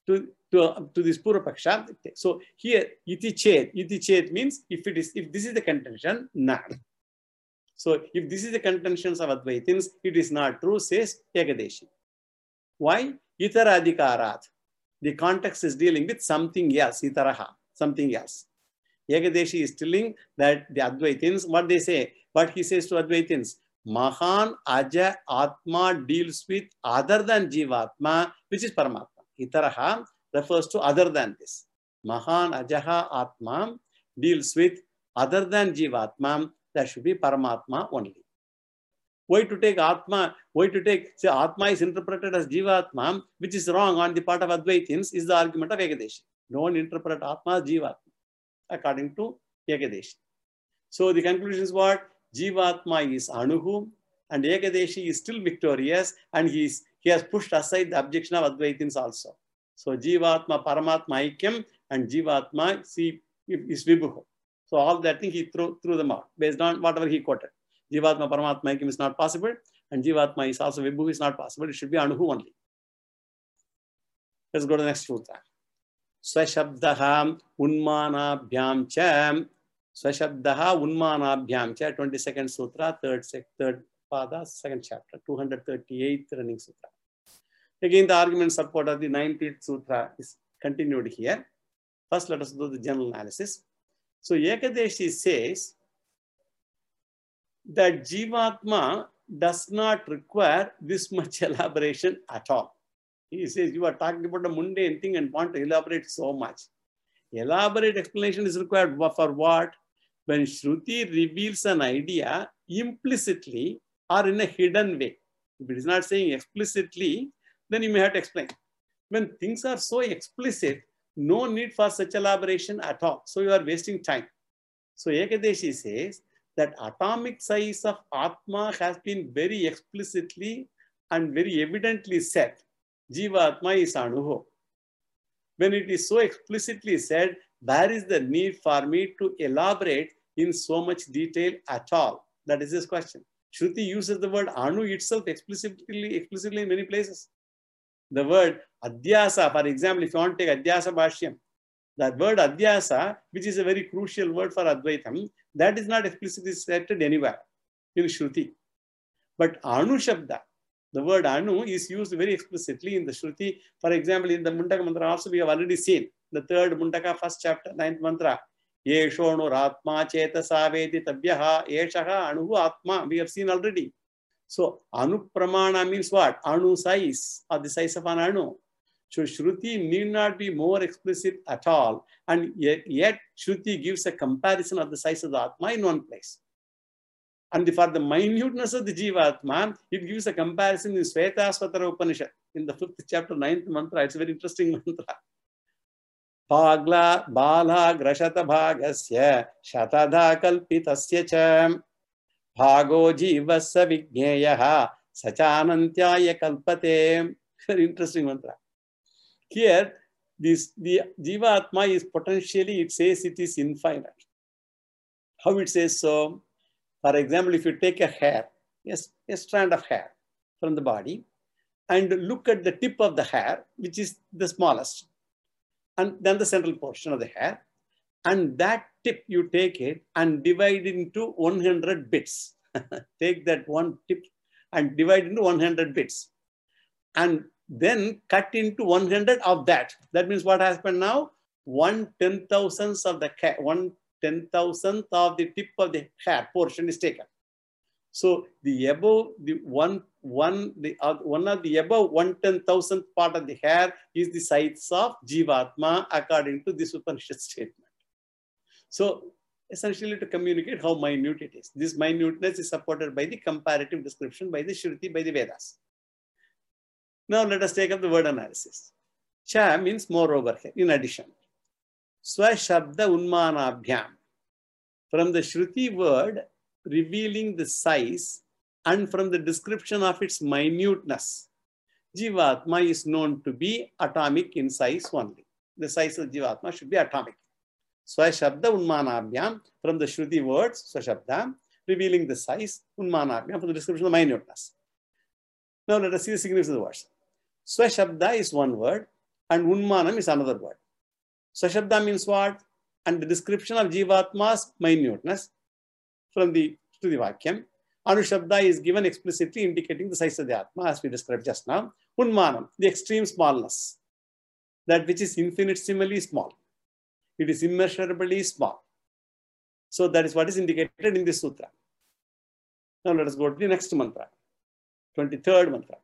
to this Purvapaksha. So here, iti chet means if this is the contention, not. So if this is the contentions of Advaitins, it is not true, says Ekadeshi. Why? Itaradhikarat. The context is dealing with something else, itaraha, something else. Ekadeshi is telling that the Advaitins, what they say, what he says to Advaitins, Mahan Aja Atma deals with other than Jivatma, which is Paramatma. Itaraha refers to other than this. Mahan Ajaha Atma deals with other than Jivatma, that should be Paramatma only. Why to take Atma? Why to take, say, Atma is interpreted as Jivatma, which is wrong on the part of Advaitins, is the argument of Ekadeshi. Don't interpret Atma as Jivatma, according to Ekadeshi. So the conclusion is what? Jivatma is Anuhu, and Ekadeshi is still victorious, and he has pushed aside the objection of Advaitins also. So Jivatma, Paramatma Aikyam, and Jivatma is Vibhuho. So all that thing he threw them out based on whatever he quoted. Jivatma, Paramatma Aikyam is not possible, and Jivatma is also Vibhuho is not possible. It should be Anuhu only. Let's go to the next sutra. Swashabdaha Unmanabhyam Cha. Swashabdaha Unmanabhyam Cha, 22nd Sutra, third Pada, second chapter, 238th running Sutra. Again, the argument support of the 19th Sutra is continued here. First, let us do the general analysis. So, Ekadeshi says that Jivatma does not require this much elaboration at all. He says you are talking about a mundane thing and want to elaborate so much. Elaborate explanation is required for what? When Shruti reveals an idea implicitly or in a hidden way. If it is not saying explicitly, then you may have to explain. When things are so explicit, no need for such elaboration at all. So you are wasting time. So Ekadeshi says that atomic size of Atma has been very explicitly and very evidently said. Jivatma is Anuho. When it is so explicitly said, where is the need for me to elaborate in so much detail at all? That is his question. Shruti uses the word Anu itself explicitly in many places. The word Adhyasa, for example, if you want to take Adhyasa Bhashyam, that word Adhyasa, which is a very crucial word for Advaitam, that is not explicitly stated anywhere in Shruti. But Anu Shabda, the word Anu is used very explicitly in the Shruti. For example, in the Mundaka Mantra also we have already seen, the third Mundaka, first chapter, 9th mantra, Yeshonu Ratma Chetasa Vedi Tabhyaha Yeshaha Anuhu Atma. We have seen already. So Anu Pramana means what? Anu size, or the size of an Anu. So Shruti need not be more explicit at all. And yet Shruti gives a comparison of the size of the Atma in one place. And for the minuteness of the Jivatma, it gives a comparison in Svetasvatara Upanishad. In the 5th chapter, 9th mantra, it's a very interesting mantra. Bhagla Bala Grashata Bhagasya Shatadha Kalpitasya Cham Bhago Jivasa Vigneyaha Sachanantyaya Kalpate. Very interesting mantra. Here, the Jivatma is potentially, it says it is infinite. How it says so? For example, if you take a hair, yes, a strand of hair from the body, and look at the tip of the hair, which is the smallest, and then the central portion of the hair, and that tip you take it and divide it into 100 bits. Take that one tip and divide into 100 bits. And then cut into 100 of that. That means what has happened now? 1/10,000th of the hair, 1/10,000th of the tip of the hair portion is taken. So the above, one of the above 1/10,000th part of the hair is the size of Jivatma according to this Upanishad statement. So essentially to communicate how minute it is. This minuteness is supported by the comparative description by the Shruti, by the Vedas. Now let us take up the word analysis. Cha means moreover here, in addition. Swashabda Unmanabhyam. From the Shruti word revealing the size and from the description of its minuteness, Jivatma is known to be atomic in size only. The size of Jivatma should be atomic. Swashabda Unmanabhyam, from the Shruti words, Swashabda, revealing the size, Unmanabhyam, from the description of minuteness. Now let us see the significance of the words. Swashabda is one word. and Unmanam is another word. Sashabda means what? And the description of Jivatma's minuteness from the Vakyam. Anushabda is given explicitly indicating the size of the Atma as we described just now. Unmanam, the extreme smallness, that which is infinitesimally small. It is immeasurably small. So that is what is indicated in this sutra. Now let us go to the next mantra, 23rd mantra,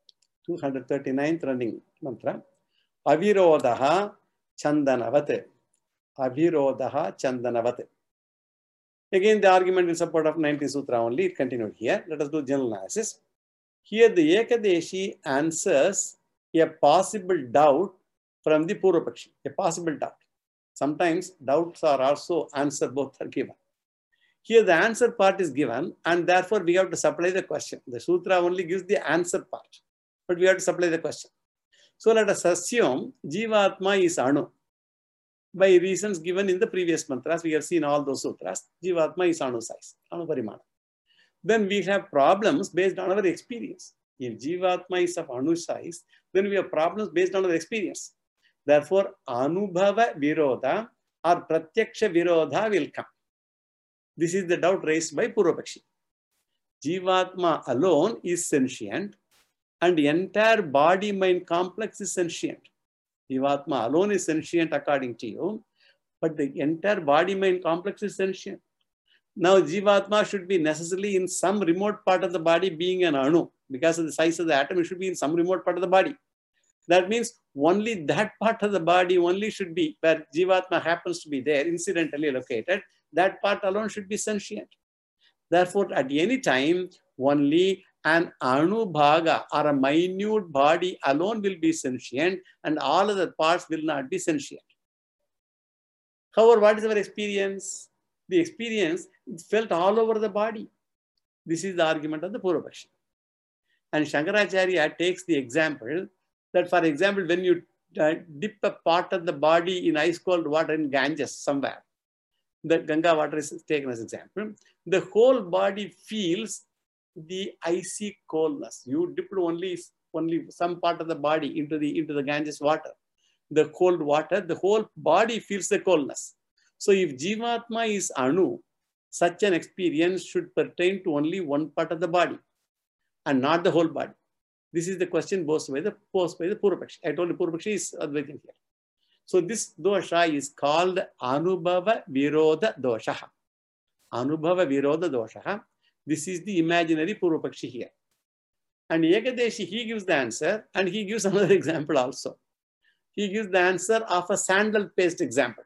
239th running mantra. Avirodaha Chandanavat. Avirodaha Chandanavat. Again, the argument in support of 19th Sutra only, it continued here. Let us do general analysis. Here, the Ekadeshi answers a possible doubt from the Purvapakshi, a possible doubt. Sometimes doubts are also answered, both are given. Here, the answer part is given, and therefore we have to supply the question. The Sutra only gives the answer part, but we have to supply the question. So let us assume Jivatma is Anu. By reasons given in the previous mantras, we have seen all those sutras. Jivatma is Anu size, Anu Parimana. Then we have problems based on our experience. If Jivatma is of Anu size, then we have problems based on our experience. Therefore, Anubhava Virodha or Pratyaksha Virodha will come. This is the doubt raised by Purvapakshi. Jivatma alone is sentient, and the entire body-mind complex is sentient. Jivatma alone is sentient according to you, but the entire body-mind complex is sentient. Now, Jivatma should be necessarily in some remote part of the body, being an Anu. Because of the size of the atom, it should be in some remote part of the body. That means only that part of the body only should be, where Jivatma happens to be there, incidentally located, that part alone should be sentient. Therefore, at any time, only an Anu Bhaga or a minute body alone will be sentient, and all other parts will not be sentient. However, what is our experience? The experience is felt all over the body. This is the argument of the Purvapakshi. And Shankaracharya takes the example that, for example, when you dip a part of the body in ice cold water in Ganges somewhere, the Ganga water is taken as example, the whole body feels the icy coldness. You dipped only some part of the body into the Ganges water. The cold water, the whole body feels the coldness. So if Jivatma is Anu, such an experience should pertain to only one part of the body and not the whole body. This is the question posed by the Purvapakshi. I told you Purvapakshi is Advaitin here. So this dosha is called Anubhava Virodha dosha. Anubhava Virodha dosha. This is the imaginary Purvapakshi here. And Ekadeshi, he gives the answer, and he gives another example also. He gives the answer of a sandal paste example.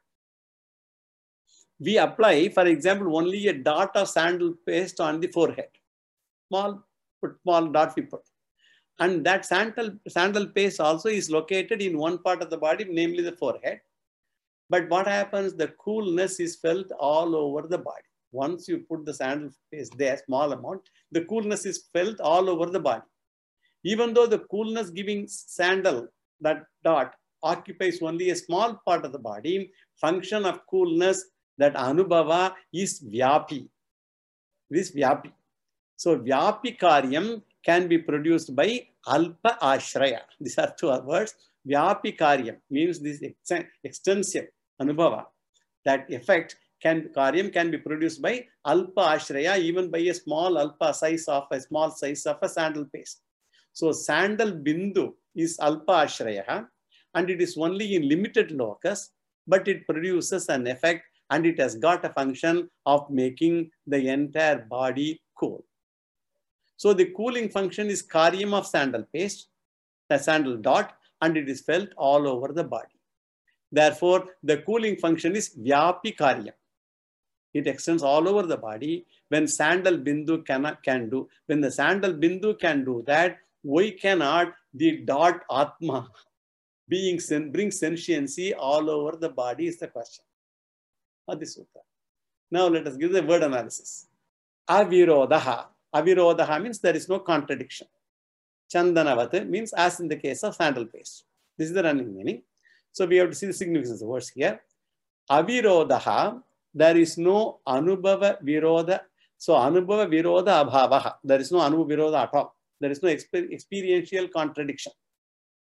We apply, for example, only a dot of sandal paste on the forehead. Small dot we put. And that sandal paste also is located in one part of the body, namely the forehead. But what happens? The coolness is felt all over the body. Once you put the sandal paste there, small amount, the coolness is felt all over the body. Even though the coolness giving sandal, that dot, occupies only a small part of the body, function of coolness, that Anubhava is Vyapi. This Vyapi. So Vyapi Karyam can be produced by Alpa Ashraya. These are two words. Vyapi Karyam means this extensive Anubhava. That effect Karyam can be produced by Alpa Ashraya, even by a small Alpa size of a sandal paste. So sandal Bindu is Alpa Ashraya, and it is only in limited locus, but it produces an effect, and it has got a function of making the entire body cool. So the cooling function is Karyam of sandal paste, the sandal dot, and it is felt all over the body. Therefore, the cooling function is Vyapi Karyam. It extends all over the body. When sandal Bindu can do, when the sandal Bindu can do that, why cannot the dot Atma bring sentiency all over the body is the question of the sutra. Now let us give the word analysis. Avirodaha. Avirodaha means there is no contradiction. Chandanavat means as in the case of sandal paste. This is the running meaning. So we have to see the significance of the words here. Avirodaha, there is no Anubhava Virodha. So Anubhava Virodha Abhavaha. There is no Anubhava Virodha at all. There is no experiential contradiction.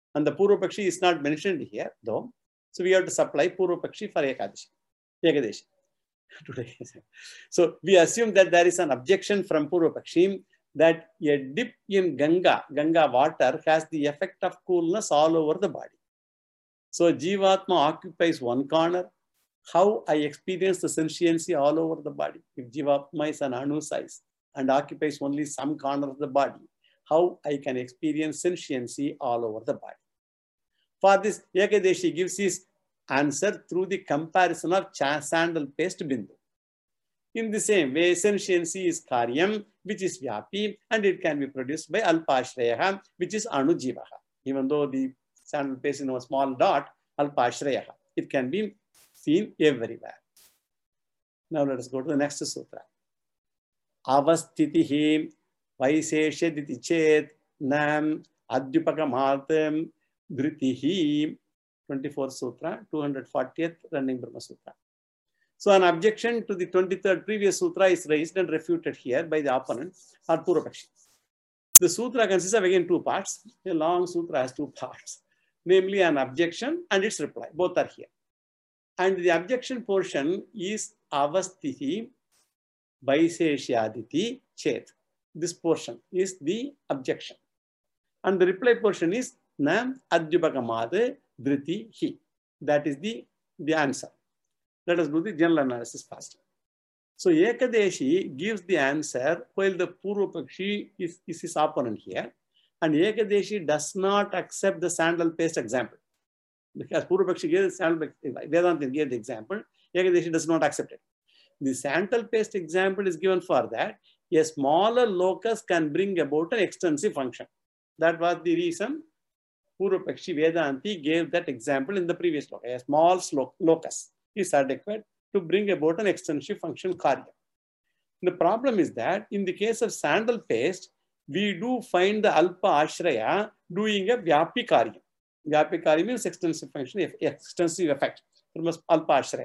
And the Purvapakshi is not mentioned here, though. So we have to supply Purvapakshi for Ekadeshi. Today. So we assume that there is an objection from Purvapakshi that a dip in Ganga water has the effect of coolness all over the body. So Jivatma occupies one corner. How I experience the sentiency all over the body? If Jivatma is an Anu size and occupies only some corner of the body, how I can experience sentiency all over the body? For this, Ekadeshi gives his answer through the comparison of sandal paste bindu. In the same way, sentiency is karyam, which is vyapi, and it can be produced by alpashrayaha, which is anujivaha. Even though the sandal paste is a small dot, alpashrayaha, it can be seen everywhere. Now let us go to the next sutra. Avastitihi vaiseshediti chet nam adyupakamatam dhritihi. 24th Sutra, 240th Running Brahma Sutra. So an objection to the 23rd previous Sutra is raised and refuted here by the opponent or Purvapakshi. The Sutra consists of again two parts. A long Sutra has two parts, namely an objection and its reply. Both are here. And the objection portion is Avastihi Vaiseshyaditi Chet. This portion is the objection. And the reply portion is Nam Adyupakamade Dhriti Hi. That is the answer. Let us do the general analysis first. So Ekadeshi gives the answer while the Purvapakshi is his opponent here. And Ekadeshi does not accept the sandal paste example. Because Purvapakshi gave the sandal paste, Vedanta gave the example, Ekadeshi does not accept it. The sandal paste example is given for that a smaller locus can bring about an extensive function. That was the reason Purvapakshi Vedanti gave that example in the previous loka. A small locus is adequate to bring about an extensive function karya. The problem is that in the case of sandal paste, we do find the alpa ashraya doing a vyapi karya. Vyapi karya means extensive function, extensive effect from alpa ashraya.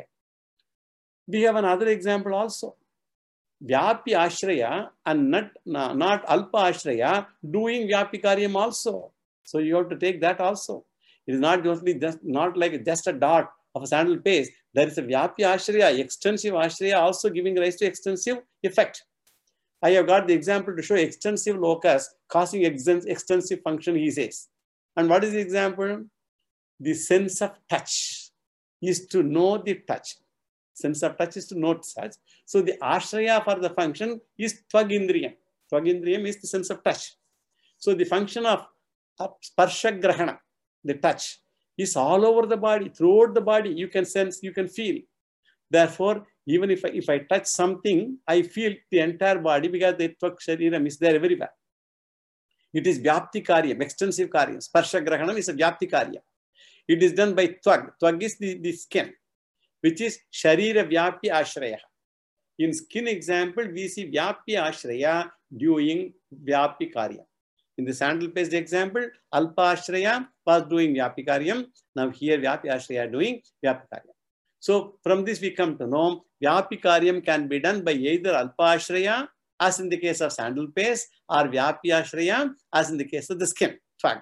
We have another example also. Vyapi ashraya and not alpa ashraya doing vyapi karyam also. So you have to take that also. It is not only not like just a dot of a sandal paste. There is a vyapi ashraya, extensive ashraya also giving rise to extensive effect. I have got the example to show extensive locus causing extensive function, he says. And what is the example? The sense of touch is to know the touch. Sense of touch is to know touch. So the ashraya for the function is tvagindriyam. Tvagindriyam is the sense of touch. So the function of sparsha grahana, the touch, is all over the body, throughout the body. You can sense, you can feel. Therefore, even if I touch something, I feel the entire body because the tvak shariram is there everywhere. It is vyapti karyam, extensive karyam. Sparsha grahanam is a vyapti karya. It is done by tvag. Tvag is the skin, which is sharira vyapti ashraya. In skin example, we see vyapti ashraya doing vyapti karya. In the sandal paste example, alpa ashraya was doing vyapi karyam. Now here vyapi ashraya doing vyapi karyam. So from this we come to know vyapi karyam can be done by either alpa ashraya, as in the case of sandal paste, or vyapi ashraya, as in the case of the skin, fag.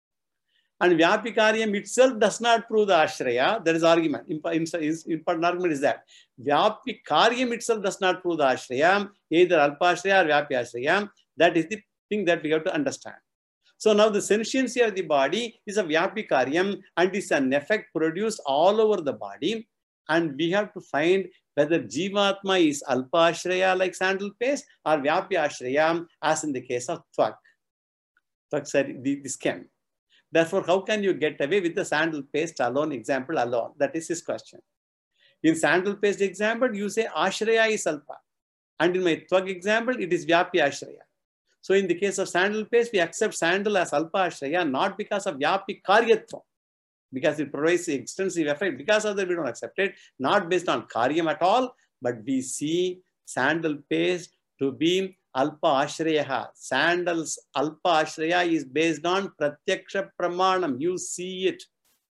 And vyapi karyam itself does not prove the ashraya. That is argument. Important argument is that vyapi karyam itself does not prove the ashraya, either alpa ashraya or vyapi ashraya. That is the thing that we have to understand. So now the sentiency of the body is a vyapi karyam and is an effect produced all over the body. And we have to find whether jivatma is alpa ashraya like sandal paste or vyapi ashraya as in the case of tvak. Tvak, sorry, the skin. Therefore, how can you get away with the sandal paste alone example alone? That is his question. In sandal paste example, you say ashraya is alpa. And in my tvak example, it is vyapi ashraya. So in the case of sandal paste, we accept sandal as alpa ashraya, not because of vyapi karyatva, because it provides extensive effect. Because of that, we don't accept it, not based on karyam at all, but we see sandal paste to be alpa ashraya. Sandal's alpa ashraya is based on pratyaksha pramanam. You see it.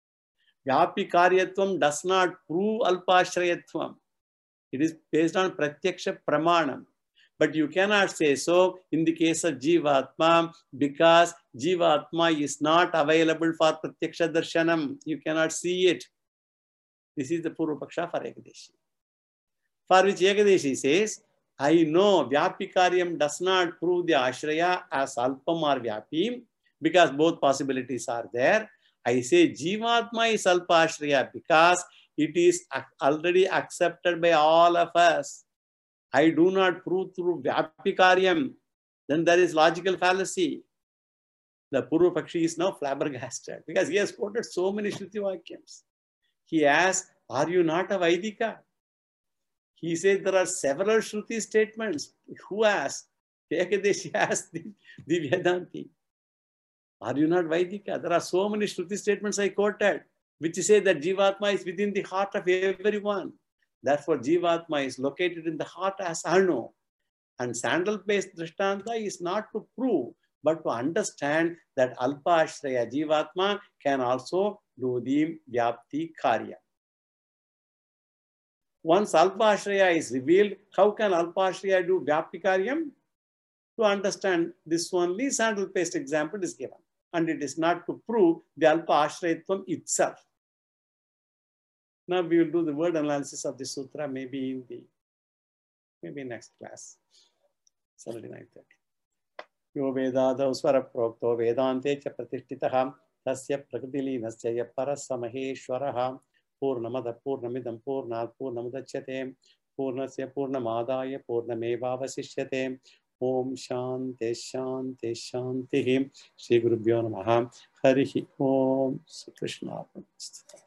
Vyapi karyatvam does not prove alpa ashrayatvam. It is based on pratyaksha pramanam. But you cannot say so in the case of Jivatma, because Jivatma is not available for Pratyaksha Darshanam. You cannot see it. This is the Purva Paksha for Ekadeshi. For which Ekadeshi says, I know Vyapikaryam does not prove the Ashraya as Alpam or Vyapim, because both possibilities are there. I say Jivatma is Alpa Ashraya because it is already accepted by all of us. I do not prove through Vyapikaryam. Then there is logical fallacy. The Purva Pakshi is now flabbergasted because he has quoted so many Shruti Vakyams. He asks, are you not a Vaidika? He said there are several Shruti statements. Who asked? Ekadeshi asked the Vedanti. Are you not Vaidika? There are so many Shruti statements I quoted, which say that Jivatma is within the heart of everyone. Therefore, Jivatma is located in the heart as Anu. And sandal-based Drishtanta is not to prove, but to understand that Alpa Ashraya Jivatma can also do the Vyapti Karya. Once Alpa Ashraya is revealed, how can Alpa Ashraya do Vyapti Karyam? To understand this, only sandal-based example is given. And it is not to prove the Alpa Ashrayatvam itself. Now we will do the word analysis of the sutra maybe in next class. Saturday 9:30. Yo vedadau swara prokto vedante cha pratishtitah tasya prakritilīnasya ya parasamaheshwarah purnamada purnamidam purnat purnamudachyate purnasya purnamadaya purnamevavasishyate. Om Shanti Shanti Shanti. Shri Gurubhyo Namaha. Harihi Om. Shri Krishna.